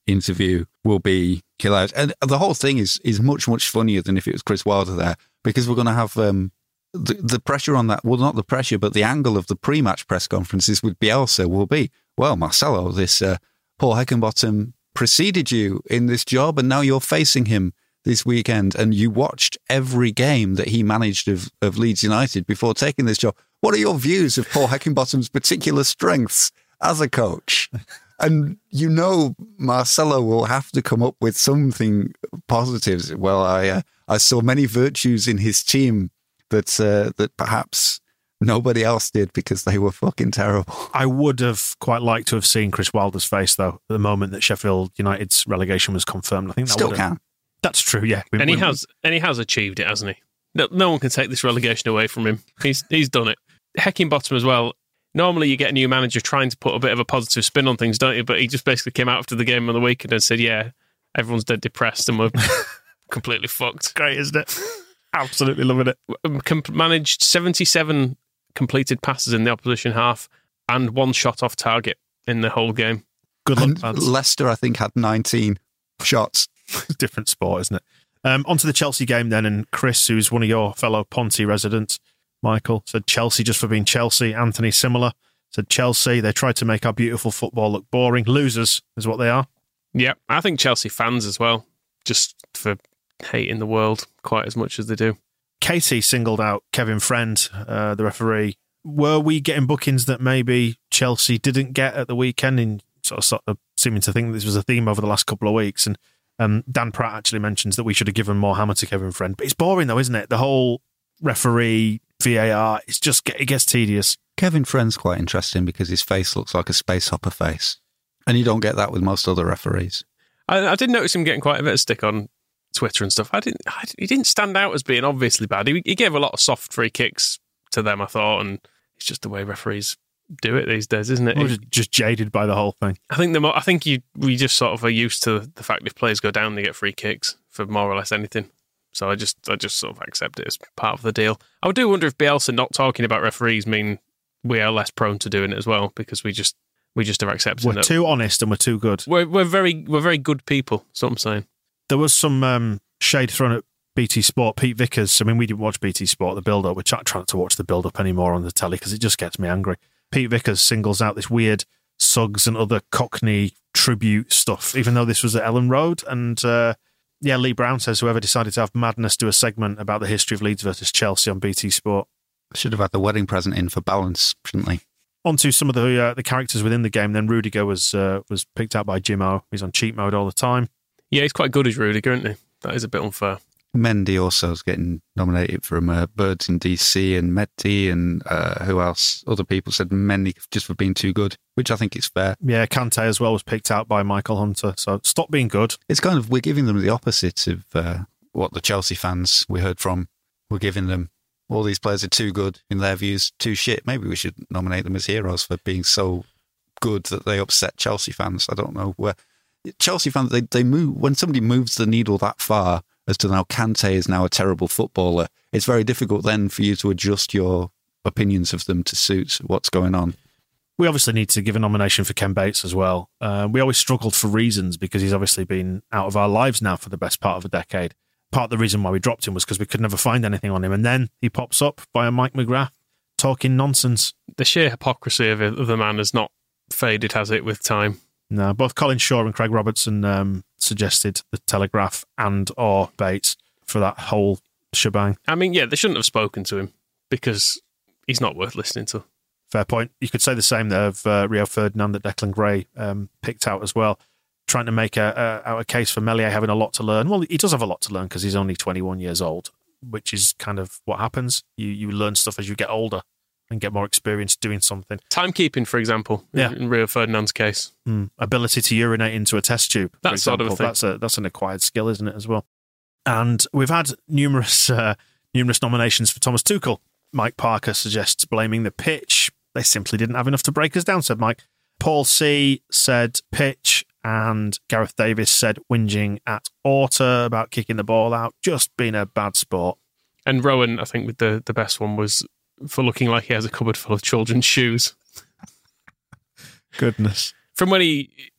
interview will be hilarious. And the whole thing is is much, much funnier than if it was Chris Wilder there, because we're going to have um, the, the pressure on that. Well, not the pressure, but the angle of the pre-match press conferences with Bielsa will be, well, Marcelo, this uh, Paul Heckingbottom preceded you in this job, and now you're facing him this weekend, and you watched every game that he managed of, of Leeds United before taking this job. What are your views of Paul Heckingbottom's particular strengths as a coach? And you know Marcelo will have to come up with something positive. Well, I uh, I saw many virtues in his team that uh, that perhaps nobody else did because they were fucking terrible. I would have quite liked to have seen Chris Wilder's face, though, at the moment that Sheffield United's relegation was confirmed. I think that Still would can. That's true, yeah. And he has and he has achieved it, hasn't he? No, no one can take this relegation away from him. He's he's done it. Heckingbottom as well. Normally you get a new manager trying to put a bit of a positive spin on things, don't you? But he just basically came out after the game on the weekend and said, yeah, everyone's dead depressed and we're completely fucked. Great, isn't it? Absolutely loving it. Com- managed seventy-seven completed passes in the opposition half and one shot off target in the whole game. Good luck, And lads. Leicester, I think, had nineteen shots. Different sport, isn't it? Um, on to the Chelsea game then, and Chris, who's one of your fellow Ponte residents, Michael, said Chelsea just for being Chelsea. Anthony, similar, said Chelsea, they tried to make our beautiful football look boring. Losers is what they are. Yeah, I think Chelsea fans as well, just for hating the world quite as much as they do. Katie singled out Kevin Friend, uh, the referee. Were we getting bookings that maybe Chelsea didn't get at the weekend, in sort of, sort of seeming to think this was a theme over the last couple of weeks? And um, Dan Pratt actually mentions that we should have given more hammer to Kevin Friend. But it's boring though, isn't it? The whole referee, V A R, it's just, it gets tedious. Kevin Friend's quite interesting because his face looks like a space hopper face. And you don't get that with most other referees. I, I did notice him getting quite a bit of stick on Twitter and stuff. I didn't. I, he didn't stand out as being obviously bad. He, he gave a lot of soft free kicks to them, I thought, and it's just the way referees do it these days, isn't it? We're just jaded by the whole thing. I think the mo- I think you we just sort of are used to the fact if players go down, they get free kicks for more or less anything. So I just I just sort of accept it as part of the deal. I do wonder if Bielsa not talking about referees mean we are less prone to doing it as well, because we just we just are accepting We're that too honest and we're too good. We're we're very we're very good people. That's what I'm saying. There was some um, shade thrown at B T Sport. Pete Vickers, I mean, we didn't watch B T Sport, the build-up. We're trying not to watch the build-up anymore on the telly because it just gets me angry. Pete Vickers singles out this weird Suggs and other Cockney tribute stuff, even though this was at Ellen Road. And uh, yeah, Lee Brown says whoever decided to have Madness do a segment about the history of Leeds versus Chelsea on B T Sport. Should have had the wedding present in for balance, shouldn't they? On to some of the uh, the characters within the game. Then Rudiger was uh, was picked out by Jimmo. He's on cheat mode all the time. Yeah, he's quite good as Rudiger, isn't he? That is a bit unfair. Mendy also is getting nominated from uh, Birds in D C and Mehdi and uh, who else? Other people said Mendy just for being too good, which I think is fair. Yeah, Kante as well was picked out by Michael Hunter. So stop being good. It's kind of, we're giving them the opposite of uh, what the Chelsea fans we heard from. We're giving them, all these players are too good in their views, too shit. Maybe we should nominate them as heroes for being so good that they upset Chelsea fans. I don't know where. Chelsea fans, they, they move, when somebody moves the needle that far as to now Kante is now a terrible footballer, it's very difficult then for you to adjust your opinions of them to suit what's going on. We obviously need to give a nomination for Ken Bates as well. Uh, we always struggled for reasons because he's obviously been out of our lives now for the best part of a decade. Part of the reason why we dropped him was because we could never find anything on him. And then he pops up via Mike McGrath talking nonsense. The sheer hypocrisy of, it, of the man has not faded, has it, with time? No, both Colin Shaw and Craig Robertson um, suggested the Telegraph and or Bates for that whole shebang. I mean, yeah, they shouldn't have spoken to him because he's not worth listening to. Fair point. You could say the same there of uh, Rio Ferdinand that Declan Gray um, picked out as well, trying to make a, a, out a case for Meslier having a lot to learn. Well, he does have a lot to learn because he's only twenty-one years old, which is kind of what happens. You you learn stuff as you get older and get more experience doing something. Timekeeping, for example, yeah. in Rio Ferdinand's case. Mm. Ability to urinate into a test tube, that for sort example. of a thing. That's, a, that's an acquired skill, isn't it, as well? And we've had numerous uh, numerous nominations for Thomas Tuchel. Mike Parker suggests blaming the pitch. They simply didn't have enough to break us down, said Mike. Paul C. said pitch, and Gareth Davis said whinging at Orta about kicking the ball out, just being a bad sport. And Rowan, I think the, the best one was for looking like he has a cupboard full of children's shoes. Goodness. From when he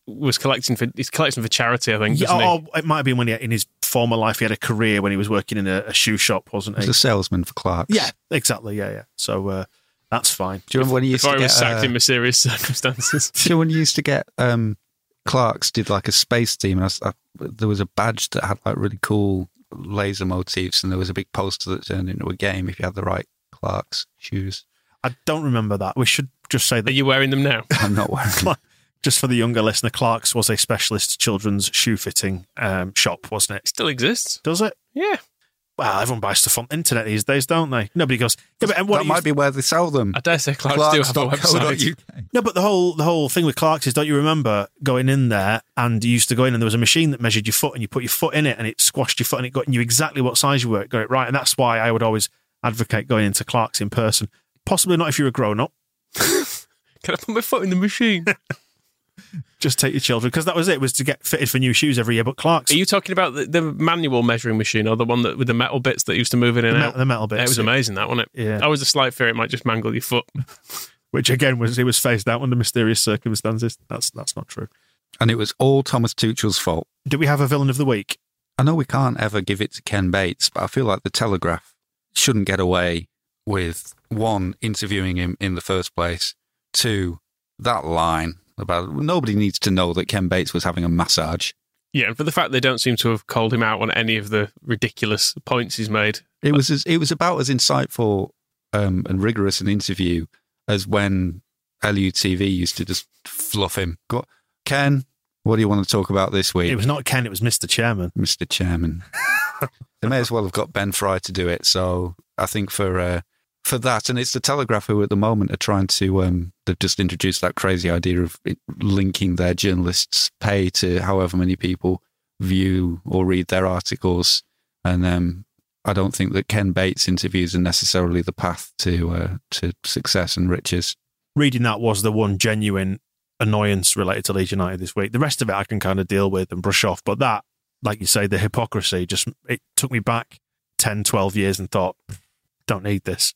was collecting for he's collecting for charity, I think. Yeah, Doesn't oh, it might have been when he, in his former life he had a career when he was working in a, a shoe shop, wasn't He he? was a salesman for Clark's. Yeah, exactly. Yeah, yeah. So uh, that's fine. Do you remember when he he? used Before to he get... was sacked uh, in mysterious circumstances. Do you know when you used to get... Um, Clark's did like a space theme, and I was, I, there was a badge that had like really cool laser motifs, and there was a big poster that turned into a game if you had the right Clark's shoes. I don't remember that. We should just say Are that you wearing them now? I'm not wearing them. just for the younger listener, Clark's was a specialist children's shoe fitting um, shop, wasn't it? Still exists. Does it? Yeah. Well, everyone buys stuff on the internet these days, don't they? Nobody goes. Yeah, but, and what That it might used- be where they sell them. I dare say Clark's do have a website. No, but the whole the whole thing with Clark's is, don't you remember going in there and you used to go in and there was a machine that measured your foot and you put your foot in it and it squashed your foot and it got knew exactly what size you were, got it right. And that's why I would always advocate going into Clark's in person. Possibly not if you're a grown up. Can I put my foot in the machine? Just take your children, because that was it, was to get fitted for new shoes every year. But Clark's, Are you talking about the, the manual measuring machine or the one that with the metal bits that used to move in and the, me- out? the metal bits, It was yeah. amazing, that, wasn't it? Yeah. I was a slight fear it might just mangle your foot. Which again was it was phased out under mysterious circumstances. That's that's not true. And it was all Thomas Tuchel's fault. Do we have a villain of the week? I know we can't ever give it to Ken Bates, but I feel like the Telegraph shouldn't get away with, one, interviewing him in the first place, two, that line about nobody needs to know that Ken Bates was having a massage. Yeah, and for the fact they don't seem to have called him out on any of the ridiculous points he's made. It was as, it was about as insightful um, and rigorous an interview as when L U T V used to just fluff him. Go, Ken, what do you want to talk about this week? It was not Ken, it was Mister Chairman. Mister Chairman. They may as well have got Ben Fry to do it. So I think for uh, for that, and it's the Telegraph who at the moment are trying to, um, they've just introduced that crazy idea of it, linking their journalists' pay to however many people view or read their articles. And um, I don't think that Ken Bates interviews are necessarily the path to uh, to success and riches. Reading that was the one genuine annoyance related to Leeds United this week. The rest of it I can kind of deal with and brush off. But that, like you say, the hypocrisy, just it took me back ten, twelve years and thought, don't need this.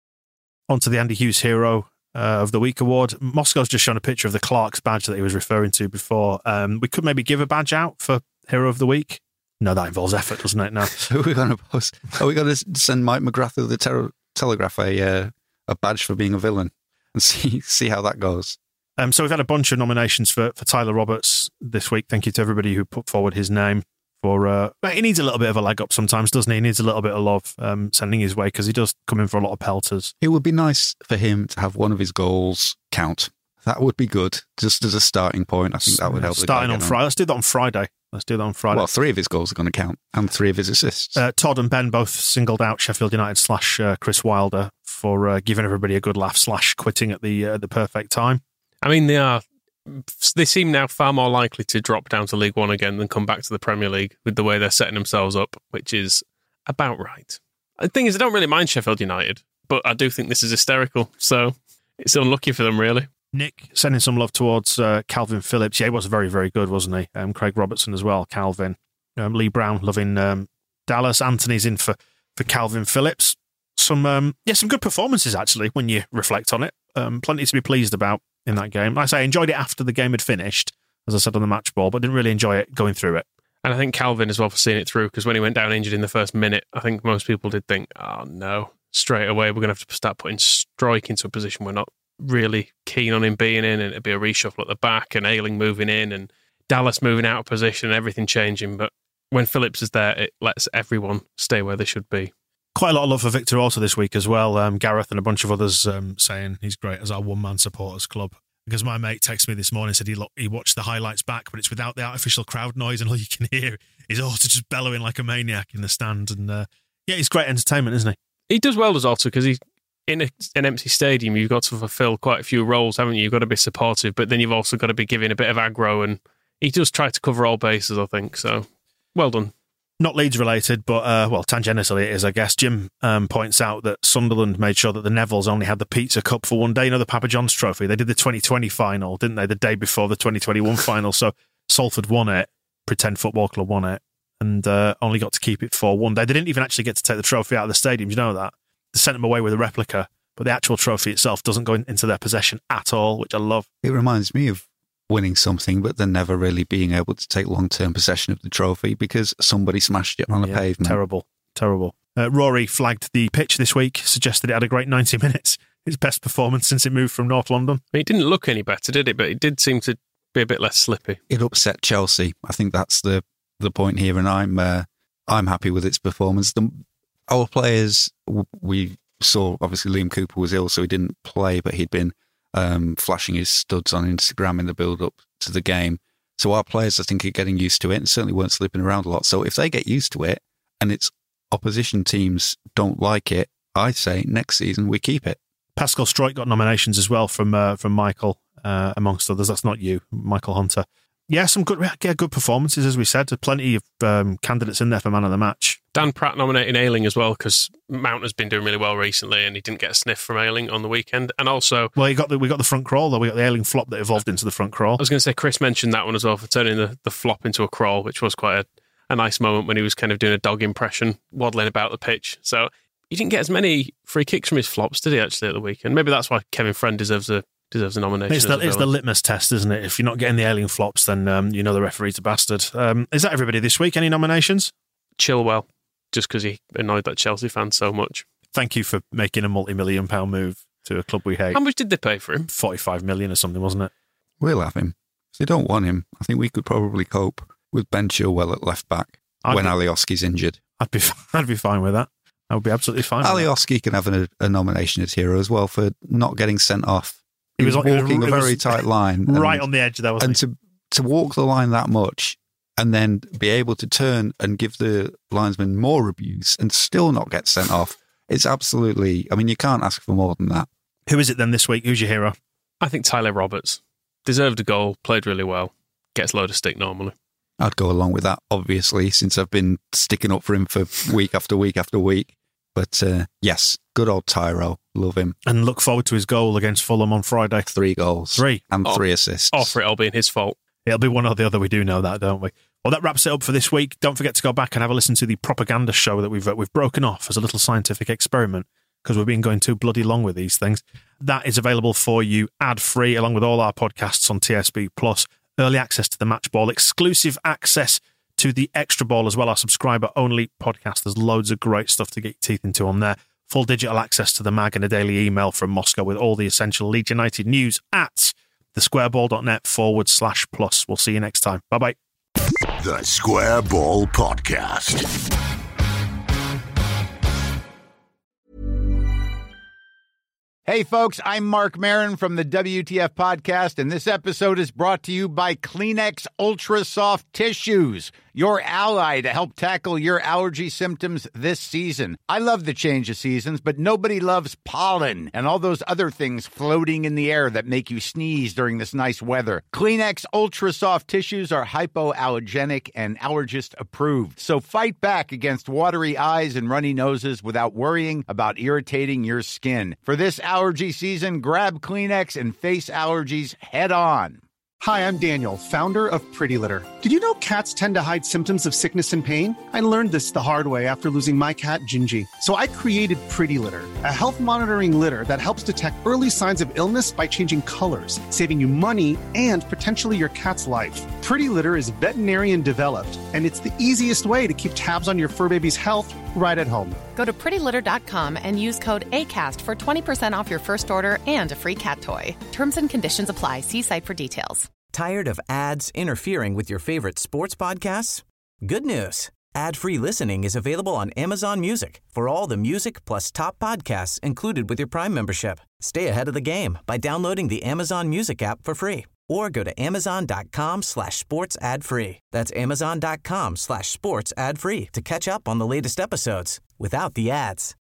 On to the Andy Hughes Hero uh, of the Week award. Moscow's just shown a picture of the Clark's badge that he was referring to before. Um, we could maybe give a badge out for Hero of the Week. No, that involves effort, doesn't it? No. Are we going to post? Are we going to send Mike McGrath of the Ter- Telegraph a uh, a badge for being a villain and see see how that goes? Um, so we've had a bunch of nominations for, for Tyler Roberts this week. Thank you to everybody who put forward his name. For uh, he needs a little bit of a leg up sometimes, doesn't he? He needs a little bit of love um, sending his way because he does come in for a lot of pelters. It would be nice for him to have one of his goals count. That would be good, just as a starting point. I think that would help. Starting the guy on get Friday. Let's do that on Friday. Let's do that on Friday. Well, three of his goals are going to count, and three of his assists. Uh, Todd and Ben both singled out Sheffield United slash uh, Chris Wilder for uh, giving everybody a good laugh slash quitting at the uh, the perfect time. I mean, they are. They seem now far more likely to drop down to League One again than come back to the Premier League with the way they're setting themselves up, which is about right. The thing is, I don't really mind Sheffield United, but I do think this is hysterical. So it's unlucky for them, really. Nick sending some love towards uh, Calvin Phillips. Yeah, he was very, very good, wasn't he? Um, Craig Robertson as well, Calvin. Um, Lee Brown loving um, Dallas. Anthony's in for, for Calvin Phillips. Some um, yeah, some good performances, actually, when you reflect on it. Um, plenty to be pleased about in that game. Like I say, I enjoyed it after the game had finished, as I said on the match ball, but didn't really enjoy it going through it. And I think Calvin as well for seeing it through, because when he went down injured in the first minute, I think most people did think, oh no, straight away we're going to have to start putting Strike into a position we're not really keen on him being in, and it'd be a reshuffle at the back and Ayling moving in and Dallas moving out of position and everything changing. But when Phillips is there, it lets everyone stay where they should be. Quite a lot of love for Victor also this week as well. Um, Gareth and a bunch of others um, saying he's great as our one-man supporters club. Because my mate texted me this morning and said he, lo- he watched the highlights back, but it's without the artificial crowd noise, and all you can hear is Otto just bellowing like a maniac in the stand. And uh, yeah, he's great entertainment, isn't he? He does well, does Otto, because he in a, an empty stadium, you've got to fulfil quite a few roles, haven't you? You've got to be supportive, but then you've also got to be giving a bit of aggro, and he does try to cover all bases, I think. So, well done. Not Leeds related, but, uh, well, tangentially it is, I guess. Jim um, points out that Sunderland made sure that the Nevilles only had the Pizza Cup for one day. You know, the Papa John's Trophy. They did the twenty twenty final, didn't they? The day before the twenty twenty-one final. So Salford won it, Pretend Football Club won it, and uh, only got to keep it for one day. They didn't even actually get to take the trophy out of the stadium. You know that? They sent them away with a replica, but the actual trophy itself doesn't go in, into their possession at all, which I love. It reminds me of winning something, but then never really being able to take long-term possession of the trophy because somebody smashed it on yeah, a pavement. Terrible, terrible. Uh, Rory flagged the pitch this week, suggested it had a great ninety minutes. His best performance since it moved from North London. It didn't look any better, did it? But it did seem to be a bit less slippy. It upset Chelsea. I think that's the the point here, and I'm uh, I'm happy with its performance. The, our players, we saw obviously Liam Cooper was ill, so he didn't play, but he'd been um, flashing his studs on Instagram in the build-up to the game. So our players, I think, are getting used to it and certainly weren't slipping around a lot. So if they get used to it and it's opposition teams don't like it, I say next season we keep it. Pascal Struijk got nominations as well from uh, from Michael, uh, amongst others. That's not you, Michael Hunter. Yeah, some good yeah, good performances, as we said. There's plenty of um, candidates in there for man of the match. Dan Pratt nominated Ayling as well because Mount has been doing really well recently and he didn't get a sniff from Ayling on the weekend. And also... Well, you got the, we got the front crawl, though. We got the Ayling flop that evolved into the front crawl. I was going to say, Chris mentioned that one as well for turning the, the flop into a crawl, which was quite a, a nice moment when he was kind of doing a dog impression, waddling about the pitch. So he didn't get as many free kicks from his flops, did he, actually, at the weekend? Maybe that's why Kevin Friend deserves a deserves a nomination. It's the, it's the litmus test, isn't it? If you're not getting the Ayling flops, then um, you know the referee's a bastard. Um, is that everybody this week? Any nominations? Chilwell, just because he annoyed that Chelsea fan so much. Thank you for making a multi-million pound move to a club we hate. How much did they pay for him? forty-five million or something, wasn't it? We'll have him. If they don't want him, I think we could probably cope with Ben Chilwell at left back I'd when be, Alioski's injured. I'd be I'd be fine with that. I would be absolutely fine. Alioski can have a, a nomination as hero as well for not getting sent off. He, he was, was walking was, a very tight line. Right and, on the edge there, wasn't and he? to, to walk the line that much and then be able to turn and give the linesman more abuse and still not get sent off, it's absolutely... I mean, you can't ask for more than that. Who is it then this week? Who's your hero? I think Tyler Roberts. Deserved a goal, played really well, gets a load of stick normally. I'd go along with that, obviously, since I've been sticking up for him for week after week after week. But uh, yes, good old Tyro. Love him. And look forward to his goal against Fulham on Friday. Three goals. Three. And oh, three assists. Oh, for it'll be his fault. It'll be one or the other. We do know that, don't we? Well, that wraps it up for this week. Don't forget to go back and have a listen to the propaganda show that we've uh, we've broken off as a little scientific experiment because we've been going too bloody long with these things. That is available for you ad-free along with all our podcasts on T S B Plus. Early access to the Match Ball, exclusive access to the Extra Ball as well, our subscriber-only podcast. There's loads of great stuff to get your teeth into on there. Full digital access to the mag and a daily email from Moscow with all the essential Leeds United news at thesquareball.net forward slash plus. We'll see you next time. Bye-bye. The Square Ball Podcast. Hey, folks, I'm Mark Maron from the W T F Podcast, and this episode is brought to you by Kleenex Ultra Soft Tissues, your ally to help tackle your allergy symptoms this season. I love the change of seasons, but nobody loves pollen and all those other things floating in the air that make you sneeze during this nice weather. Kleenex Ultra Soft Tissues are hypoallergenic and allergist approved, so fight back against watery eyes and runny noses without worrying about irritating your skin. For this allergy season, grab Kleenex and face allergies head on. Hi, I'm Daniel, founder of Pretty Litter. Did you know cats tend to hide symptoms of sickness and pain? I learned this the hard way after losing my cat, Gingy. So I created Pretty Litter, a health monitoring litter that helps detect early signs of illness by changing colors, saving you money and potentially your cat's life. Pretty Litter is veterinarian developed, and it's the easiest way to keep tabs on your fur baby's health right at home. Go to pretty litter dot com and use code ACAST for twenty percent off your first order and a free cat toy. Terms and conditions apply. See site for details. Tired of ads interfering with your favorite sports podcasts? Good news. Ad-free listening is available on Amazon Music for all the music plus top podcasts included with your Prime membership. Stay ahead of the game by downloading the Amazon Music app for free or go to amazon.com slash sports ad free. That's amazon.com slash sports ad free to catch up on the latest episodes without the ads.